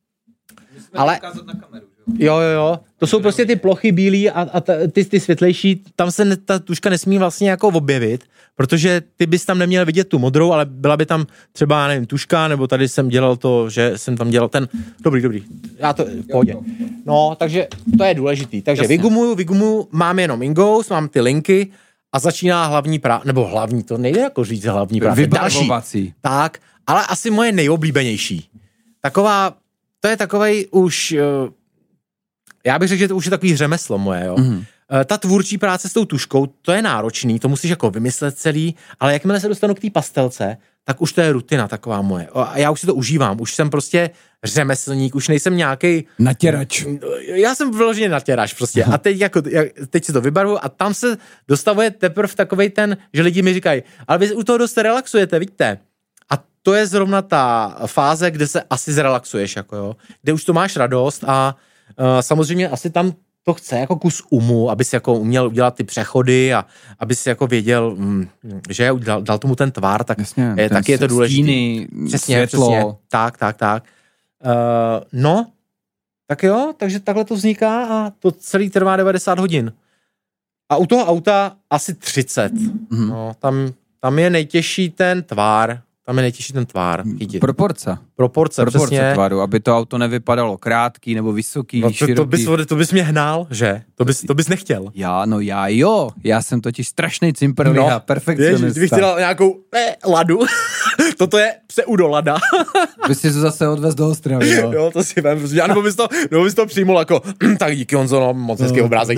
Musíme ale, to ukázat na kameru. Jo, jo, jo. To jsou prostě ty plochy bílý a, a ta, ty, ty světlejší, tam se ne, ta tuška nesmí vlastně jako objevit, protože ty bys tam neměl vidět tu modrou, ale byla by tam třeba, nevím, tuška, nebo tady jsem dělal to, že jsem tam dělal ten, dobrý, dobrý, já to, v pohodě. No, takže to je důležitý. Takže jasně. vygumuju, vygumuju, mám jenom Inghoust, mám ty linky a začíná hlavní práce, nebo hlavní, to nejde jako říct hlavní práce.
Vybarvovací.
Tak, ale asi moje nejoblíbenější. Taková, to je takovej už... Já bych řekl, že to už je takový řemeslo moje, jo. Mm. Ta tvůrčí práce s tou tuškou, to je náročný, to musíš jako vymyslet celý, ale jakmile se dostanu k té pastelce, tak už to je rutina taková moje. A já už si to užívám, už jsem prostě řemeslník, už nejsem nějaký
natěrač.
Já jsem vyloženě natěrač prostě. A teď, jako, teď si to vybarvuju a tam se dostavuje teprve takovej ten, že lidi mi říkají, ale vy u toho dost relaxujete, vidíte. A to je zrovna ta fáze, kde se asi zrelaxuješ, jako jo, kde už to máš radost a uh, samozřejmě asi tam to chce jako kus umu, aby si jako uměl udělat ty přechody a aby si jako věděl, mm, že dal, dal tomu ten tvar, tak
jasně,
je, taky je to důležité.
Stíny,
přesně,
světlo.
Přesně, tak, tak, tak. Uh, no, tak jo, takže takhle to vzniká a to celý trvá devadesát hodin. A u toho auta asi třicet. Mm-hmm. No, tam, tam je nejtěžší ten tvár. Tam je nejtěžší ten tvár. Chytit.
Proporce.
Proporce,
Proporce
přesně.
tvaru, aby to auto nevypadalo krátký nebo vysoký,
no to,
široký.
To bys, to bys mě hnal, že? To bys, to bys nechtěl.
Já, no já jo. Já jsem totiž strašný cimperliha, no, perfekcionista.
Ježiš, kdybych ti dal nějakou eh, ladu. Toto je pseudolada.
Bys si to zase odvez do Ostravy, jo.
Jo, to si vem. Já nebo bys to, nebo bys to přijmul jako, tak díky Honzo, no, moc hezký no. obrázek.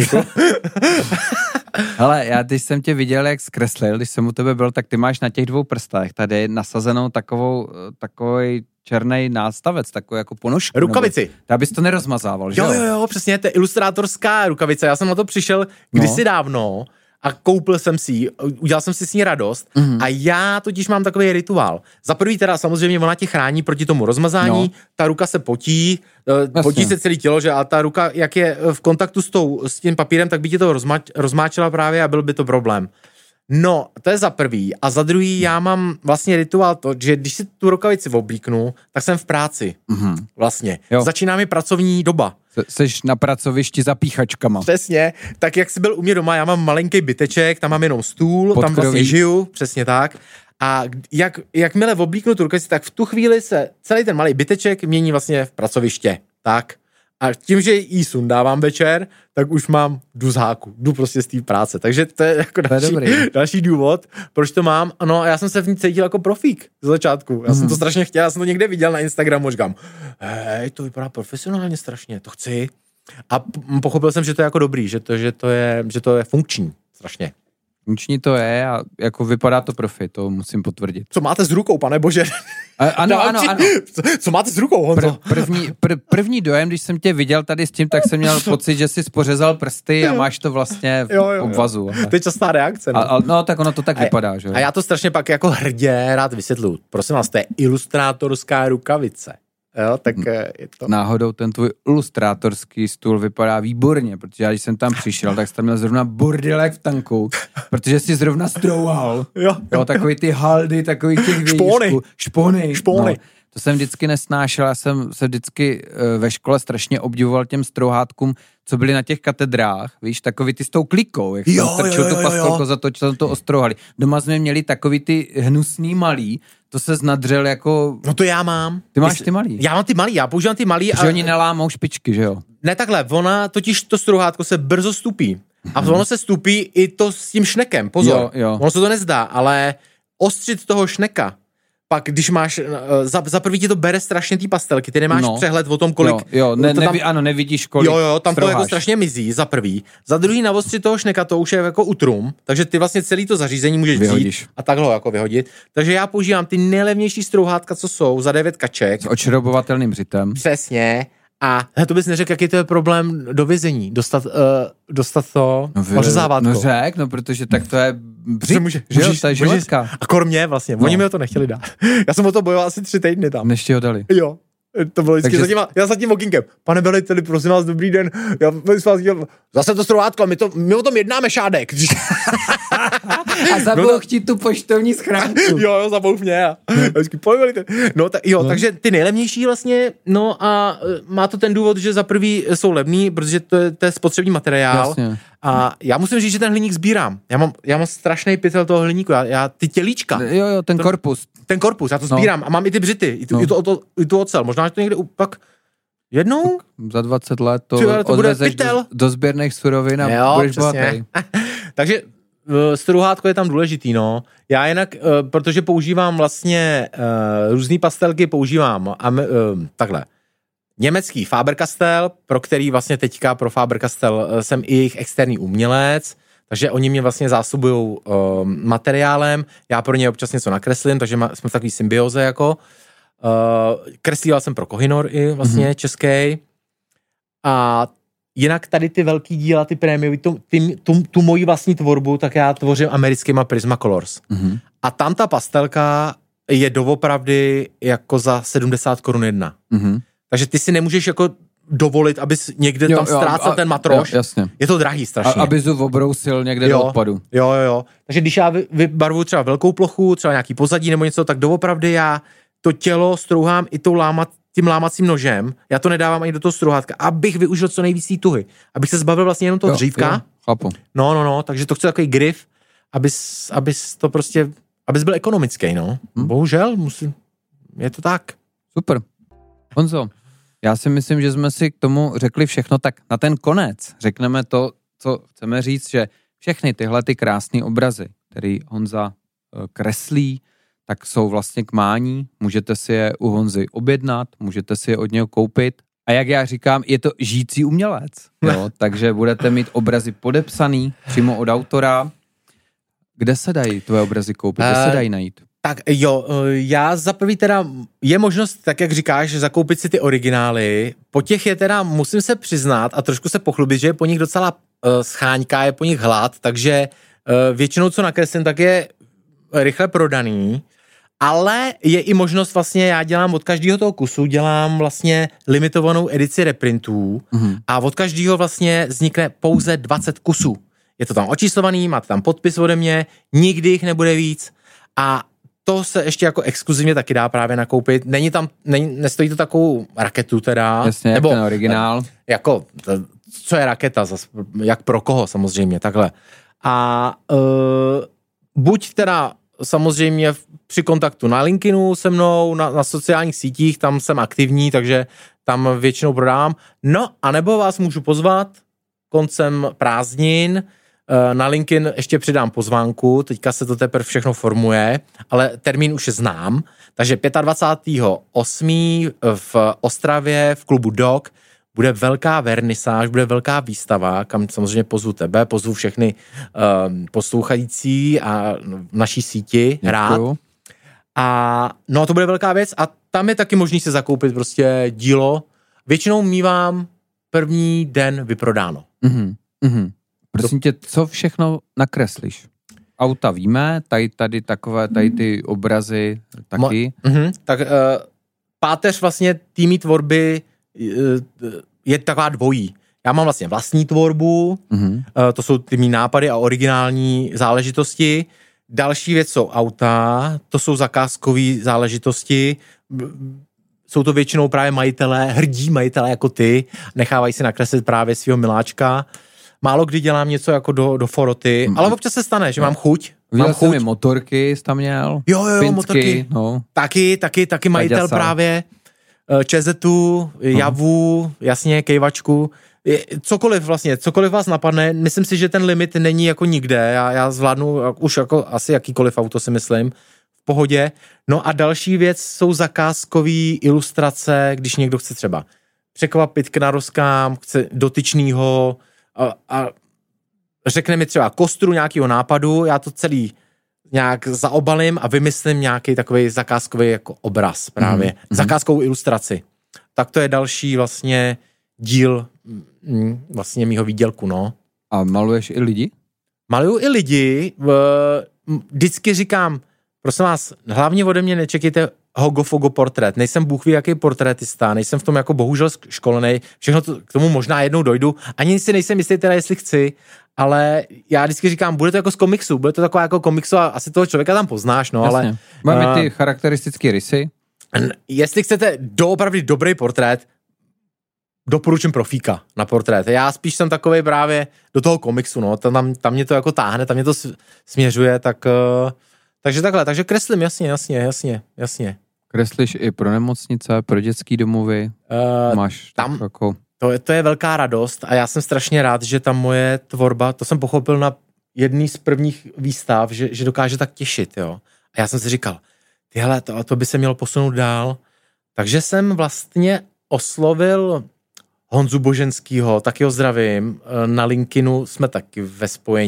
Hele, já když jsem tě viděl, jak zkreslil, když jsem u tebe byl, tak ty máš na těch dvou prstech tady nasazenou takovou, takový černý nástavec, takovou jako ponožku.
Rukavici.
Nebo, abys to nerozmazával, že
jo? Jo, jo, přesně, to je ilustrátorská rukavice. Já jsem na to přišel kdysi no. dávno a koupil jsem si ji, udělal jsem si s ní radost mm-hmm. a já totiž mám takový rituál. Za prvý teda samozřejmě ona tě chrání proti tomu rozmazání, no. ta ruka se potí, Jasně. potí se celé tělo, že a ta ruka, jak je v kontaktu s, tou, s tím papírem, tak by ti to rozma, rozmáčela právě a byl by to problém. No, to je za prvý. A za druhý já mám vlastně rituál to, že když si tu rukavici oblíknu, tak jsem v práci. Mm-hmm. Vlastně. Jo. Začíná mi pracovní doba.
Seš na pracovišti za píchačkama.
Přesně. Tak jak jsi byl u mě doma, já mám malinký byteček, tam mám jenom stůl, Podkroví. Tam vlastně žiju, přesně tak. A jak, jakmile oblíknu tu rukavici, tak v tu chvíli se celý ten malý byteček mění vlastně v pracoviště. Tak. A tím, že jí sundávám večer, tak už mám jdu z háku, jdu prostě z té práce. Takže to je jako další, je další důvod, proč to mám. No a já jsem se v ní cítil jako profík z začátku. Já mm. jsem to strašně chtěl, já jsem to někde viděl na Instagramu, říkám, hej, to vypadá profesionálně strašně, to chci. A pochopil jsem, že to je jako dobrý, že to, že to, je, že to je funkční strašně.
Funkční to je a jako vypadá to profi, to musím potvrdit.
Co máte s rukou, pane bože?
A, ano, ano, ano.
Co, co máte s rukou, Honzo?
Pr- první, pr- první dojem, když jsem tě viděl tady s tím, tak jsem měl pocit, že jsi spořezal prsty a máš to vlastně v jo, jo, obvazu.
Jo. To je častá reakce. No.
A, a, no tak ono to tak a, vypadá, že?
A já to strašně pak jako hrdě rád vysvětluji. Prosím vás, to je ilustrátorská rukavice. Jo, tak je to...
Náhodou ten tvůj ilustrátorský stůl vypadá výborně, protože já když jsem tam přišel, tak jsi tam měl zrovna bordelek v tanku, protože jsi zrovna strouhal.
Jo.
Jo, takový ty haldy, takový těch vějíčků.
Špony.
Špony.
Špony.
No, to jsem vždycky nesnášel, já jsem se vždycky ve škole strašně obdivoval těm strouhátkům, co byli na těch katedrách, víš, takový ty s tou klikou, jak
jo,
jsem strčil
jo, jo,
tu pastelku, zatočil to ostrouhali. Doma jsme měli takový ty hnusný malý, to se znadřel jako...
No to já mám.
Ty máš ty malý.
Já mám ty malý, já používám ty malý.
Protože a... oni nelámou špičky, že jo?
Ne takhle, ona totiž to strouhátko se brzo stupí. A ono se stupí i to s tím šnekem, pozor.
Jo, jo.
Ono se to nezdá, ale ostřit toho šneka, pak když máš, za, za prvý ti to bere strašně ty pastelky, ty nemáš no. přehled o tom, kolik...
Jo, jo ne,
to tam,
neví, ano, nevidíš, kolik
Jo, jo, tam
strouháš.
to jako strašně mizí, za prvý. Za druhý na ostři toho šneka to už je jako utrum, takže ty vlastně celý to zařízení můžeš
Vyhodíš.
vzít a takhle ho jako vyhodit. Takže já používám ty nejlevnější strouhátka, co jsou, za devět kaček.
S očarobovatelným břitem.
Přesně. A to bys neřekl, jaký to je problém do vězení, dostat, uh, dostat to
no,
ořezávátko.
No řek, no protože tak to je břit,
může,
že jo,
můžeš,
to je žiletka.
A kormě vlastně, no. Oni mi ho to nechtěli dát. Já jsem o to bojoval asi tři týdny tam.
Než ti ho dali.
Jo. To bylo vždycky
Takže...
za těma, já za tím okýnkem. Pane veliteli, prosím vás, dobrý den. Já vás dělám, zase to strouhátko, my, to, my o tom jednáme, Šádek.
A zabouch no, ti tu poštovní schránku.
Jo, jo, zabouch mě. A vždycky, pane veliteli. No, tak, jo, no. Takže ty nejlevnější vlastně, no a má to ten důvod, že za prvý jsou levný, protože to je, to je spotřební materiál.
Jasně.
A já musím říct, že ten hliník sbírám. Já mám, já mám strašný pytel toho hliníku. Já, já ty tělíčka.
Jo, jo, ten to, korpus.
Ten korpus, já to sbírám. No. A mám i ty břity, i tu, no. i tu, to, i tu ocel. Možná, že to někde pak jednou?
Tak za dvacet let to,
to
odvezeš do, do sběrných surovin a jo, budeš bohatý.
Takže strouhátko je tam důležitý, no. Já jinak, uh, protože používám vlastně uh, různý pastelky, používám um, uh, takhle. Německý Faber-Castell, pro který vlastně teďka pro Faber-Castell jsem i jejich externí umělec, Takže oni mě vlastně zásobují um, materiálem, já pro ně občas něco nakreslím, takže ma, jsme v takový symbioze jako. Uh, kreslíval jsem pro Kohinoor i vlastně mm-hmm. český. A jinak tady ty velký díla, ty prémiový, tu, ty, tu, tu moji vlastní tvorbu, tak já tvořím americkýma Prismacolors. Mm-hmm. A tam ta pastelka je doopravdy jako za sedmdesát korun jedna. Mm-hmm. Takže ty si nemůžeš jako dovolit, abys někde jo, tam ztrácel ten matroš.
Jo, jasně.
Je to drahý strašně.
A, aby zu obrousil někde
jo,
do odpadu.
Jo, jo, jo. Takže když já vybarvuju třeba velkou plochu, třeba nějaký pozadí nebo něco, tak doopravdy já to tělo strouhám i tou lámat, tím lámacím nožem. Já to nedávám ani do toho strouhátka, abych využil co nejvíc té tuhy. Abych se zbavil vlastně jenom toho
jo,
dřívka.
Jo, chápu.
No, no, no, takže to chce takový grif, abys, abys to prostě, abys byl ekonomický, no. Hmm. Bohužel, musím, je to tak.
Super. Honzo, já si myslím, že jsme si k tomu řekli všechno, tak na ten konec řekneme to, co chceme říct, že všechny tyhle ty krásné obrazy, který Honza kreslí, tak jsou vlastně k mání, můžete si je u Honzy objednat, můžete si je od něho koupit a jak já říkám, je to žijící umělec, jo? Takže budete mít obrazy podepsaný přímo od autora. Kde se dají tvoje obrazy koupit, kde se dají najít?
Tak jo, já za prvý teda, je možnost, tak jak říkáš, zakoupit si ty originály, po těch je teda, musím se přiznat a trošku se pochlubit, že je po nich docela uh, scháňka, je po nich hlad, takže uh, většinou, co nakreslím, tak je rychle prodaný, ale je i možnost vlastně, já dělám od každého toho kusu, dělám vlastně limitovanou edici reprintů mm-hmm. a od každého vlastně vznikne pouze dvacet kusů. Je to tam očíslovaný, máte tam podpis ode mě, nikdy jich nebude víc a to se ještě jako exkluzivně taky dá právě nakoupit. Není tam, není, nestojí to takovou raketu teda.
Jasně, nebo ten originál.
Jako, co je raketa, zas, jak pro koho samozřejmě, takhle. A uh, buď teda samozřejmě při kontaktu na LinkedInu se mnou, na, na sociálních sítích, tam jsem aktivní, takže tam většinou prodám. No, anebo vás můžu pozvat koncem prázdnin. Na LinkedIn ještě přidám pozvánku, teďka se to teprve všechno formuje, ale termín už je znám, takže dvacátého pátého osmého v Ostravě v klubu Dog bude velká vernisáž, bude velká výstava, kam samozřejmě pozvu tebe, pozvu všechny um, poslouchající a v naší síti hrát. A no to bude velká věc a tam je taky možný se zakoupit prostě dílo. Většinou mívám první den vyprodáno.
Mhm, mhm. Prosím tě, co všechno nakreslíš? Auta víme, tady, tady takové, tady ty obrazy taky.
Mo, uh-huh, tak uh, páteř vlastně týmí tvorby uh, je taková dvojí. Já mám vlastně vlastní tvorbu, uh-huh. uh, to jsou ty mý nápady a originální záležitosti. Další věc jsou auta, to jsou zakázkové záležitosti. Jsou to většinou právě majitelé, hrdí majitelé jako ty, nechávají si nakreslit právě svého miláčka. Málo kdy dělám něco jako do, do foroty, ale občas se stane, že mám chuť.
Viděl
mám chuť.
jsem motorky, jsi tam měl.
Jo, jo,
Pinsky,
motorky.
No.
Taky, taky, taky majitel Paďasa. Právě. Čezetu, Javu, jasně, kejvačku. Cokoliv vlastně, cokoliv vás napadne, myslím si, že ten limit není jako nikde. Já, já zvládnu už jako asi jakýkoliv auto, si myslím. V pohodě. No a další věc jsou zakázkové ilustrace, když někdo chce třeba překvapit k narozkám, chce dotyčnýho, A, a řekne mi třeba kostru nějakého nápadu, já to celý nějak zaobalím a vymyslím nějaký takový zakázkový jako obraz právě, mm-hmm. zakázkovou ilustraci. Tak to je další vlastně díl mm, vlastně mýho výdělku, no.
A maluješ i lidi?
Maluju i lidi, vždycky říkám, prosím vás, hlavně ode mě nečekejte hogofogo portrét. Nejsem bůh ví jaký portrétista, nejsem v tom jako bohužel školenej, všechno to, k tomu možná jednou dojdu, ani si nejsem jistý teda, jestli chci, ale já vždycky říkám, bude to jako z komiksu, bude to taková jako komiksu a asi toho člověka tam poznáš, no. Jasně. Ale...
Máme uh, ty charakteristické rysy.
Jestli chcete doopravdy dobrý portrét, doporučím profíka na portrét. Já spíš jsem takovej právě do toho komiksu, no, tam, tam mě to jako táhne, tam mě to směřuje, tak... Uh, takže takhle, takže kreslím, jasně, jasně, jasně, jasně.
Kreslíš i pro nemocnice, pro dětský domovy? Uh, Máš
tam,
jako...
to, je, to je velká radost a já jsem strašně rád, že ta moje tvorba, to jsem pochopil na jedný z prvních výstav, že, že dokáže tak těšit, jo. A já jsem si říkal, tyhle, to, to by se mělo posunout dál. Takže jsem vlastně oslovil Honzu Boženskýho, taky ho zdravím, na LinkedInu jsme taky ve spojení.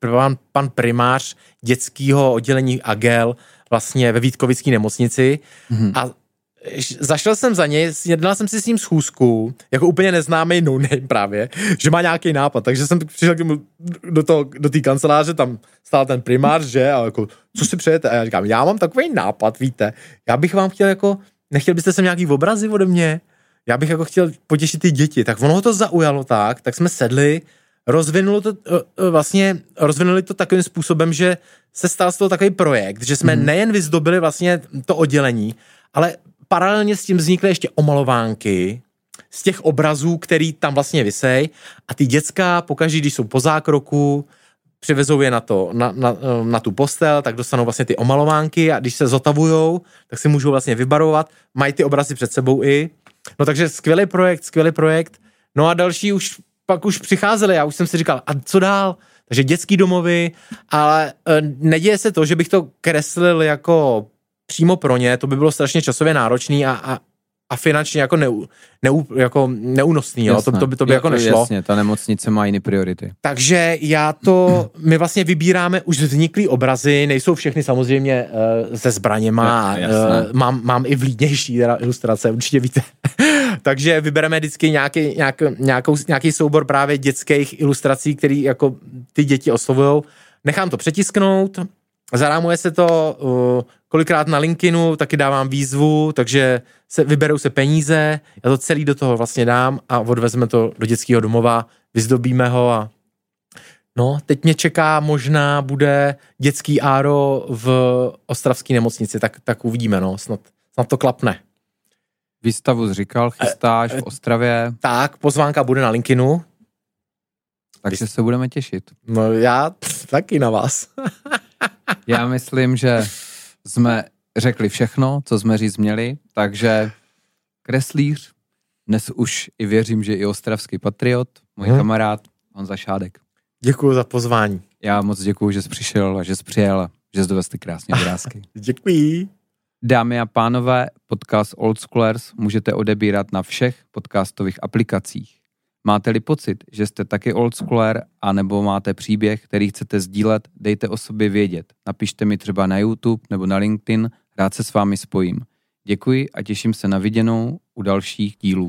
pan, pan primář dětského oddělení Agel vlastně ve Vítkovické nemocnici mm-hmm. a zašel jsem za něj, jednal jsem si s ním schůzku, jako úplně neznámý no name právě, že má nějaký nápad, takže jsem přišel k němu do toho, do té kanceláře, tam stál ten primář, že, a jako, co si přejete? A já říkám, já mám takový nápad, víte, já bych vám chtěl jako, nechtěl byste sem nějaký obrazy ode mě? Já bych jako chtěl potěšit ty děti, tak ono ho to zaujalo tak, tak jsme sedli, rozvinulo to, vlastně, rozvinuli to takovým způsobem, že se stal z toho takový projekt, že jsme mm. nejen vyzdobili vlastně to oddělení, ale paralelně s tím vznikly ještě omalovánky z těch obrazů, který tam vlastně visej a ty děcka pokaždý, když jsou po zákroku, přivezou je na, to, na, na, na tu postel, tak dostanou vlastně ty omalovánky a když se zotavujou, tak si můžou vlastně vybarvovat, mají ty obrazy před sebou i. No takže skvělý projekt, skvělý projekt. No a další už pak už přicházeli, já už jsem si říkal, a co dál? Takže dětský domovy, ale e, neděje se to, že bych to kreslil jako přímo pro ně, to by bylo strašně časově náročný a, a, a finančně jako, neu, neu, jako neúnosný, jo? To, to by, to by jako nešlo.
Jasně, ta nemocnice má jiné priority.
Takže já to, my vlastně vybíráme už vzniklý obrazy, nejsou všechny samozřejmě uh, se zbraněma, uh, mám, mám i vlídnější teda ilustrace, určitě víte. Takže vybereme vždycky nějaký, nějak, nějakou, nějaký soubor právě dětských ilustrací, který jako ty děti oslovujou. Nechám to přetisknout, zarámuje se to uh, kolikrát na LinkedInu, taky dávám výzvu, takže se, vyberou se peníze, já to celý do toho vlastně dám a odvezme to do dětského domova, vyzdobíme ho a no, teď mě čeká, možná bude dětský áro v ostravské nemocnici, tak, tak uvidíme, no, snad, snad to klapne.
Výstavu říkal, chystáš v Ostravě.
Tak, pozvánka bude na LinkedInu.
Takže se budeme těšit.
No já pff, taky na vás.
Já myslím, že jsme řekli všechno, co jsme říct měli, takže kreslíř, dnes už i věřím, že i ostravský patriot, můj hmm. kamarád Honza Šádek.
Děkuju za pozvání.
Já moc děkuju, že jsi přišel a že jsi přijel a že jsi dovez ty krásné obrázky.
Děkuji.
Dámy a pánové, podcast Old Schoolers můžete odebírat na všech podcastových aplikacích. Máte-li pocit, že jste taky old schooler, anebo máte příběh, který chcete sdílet, dejte o sobě vědět. Napište mi třeba na YouTube nebo na LinkedIn, rád se s vámi spojím. Děkuji a těším se na viděnou u dalších dílů.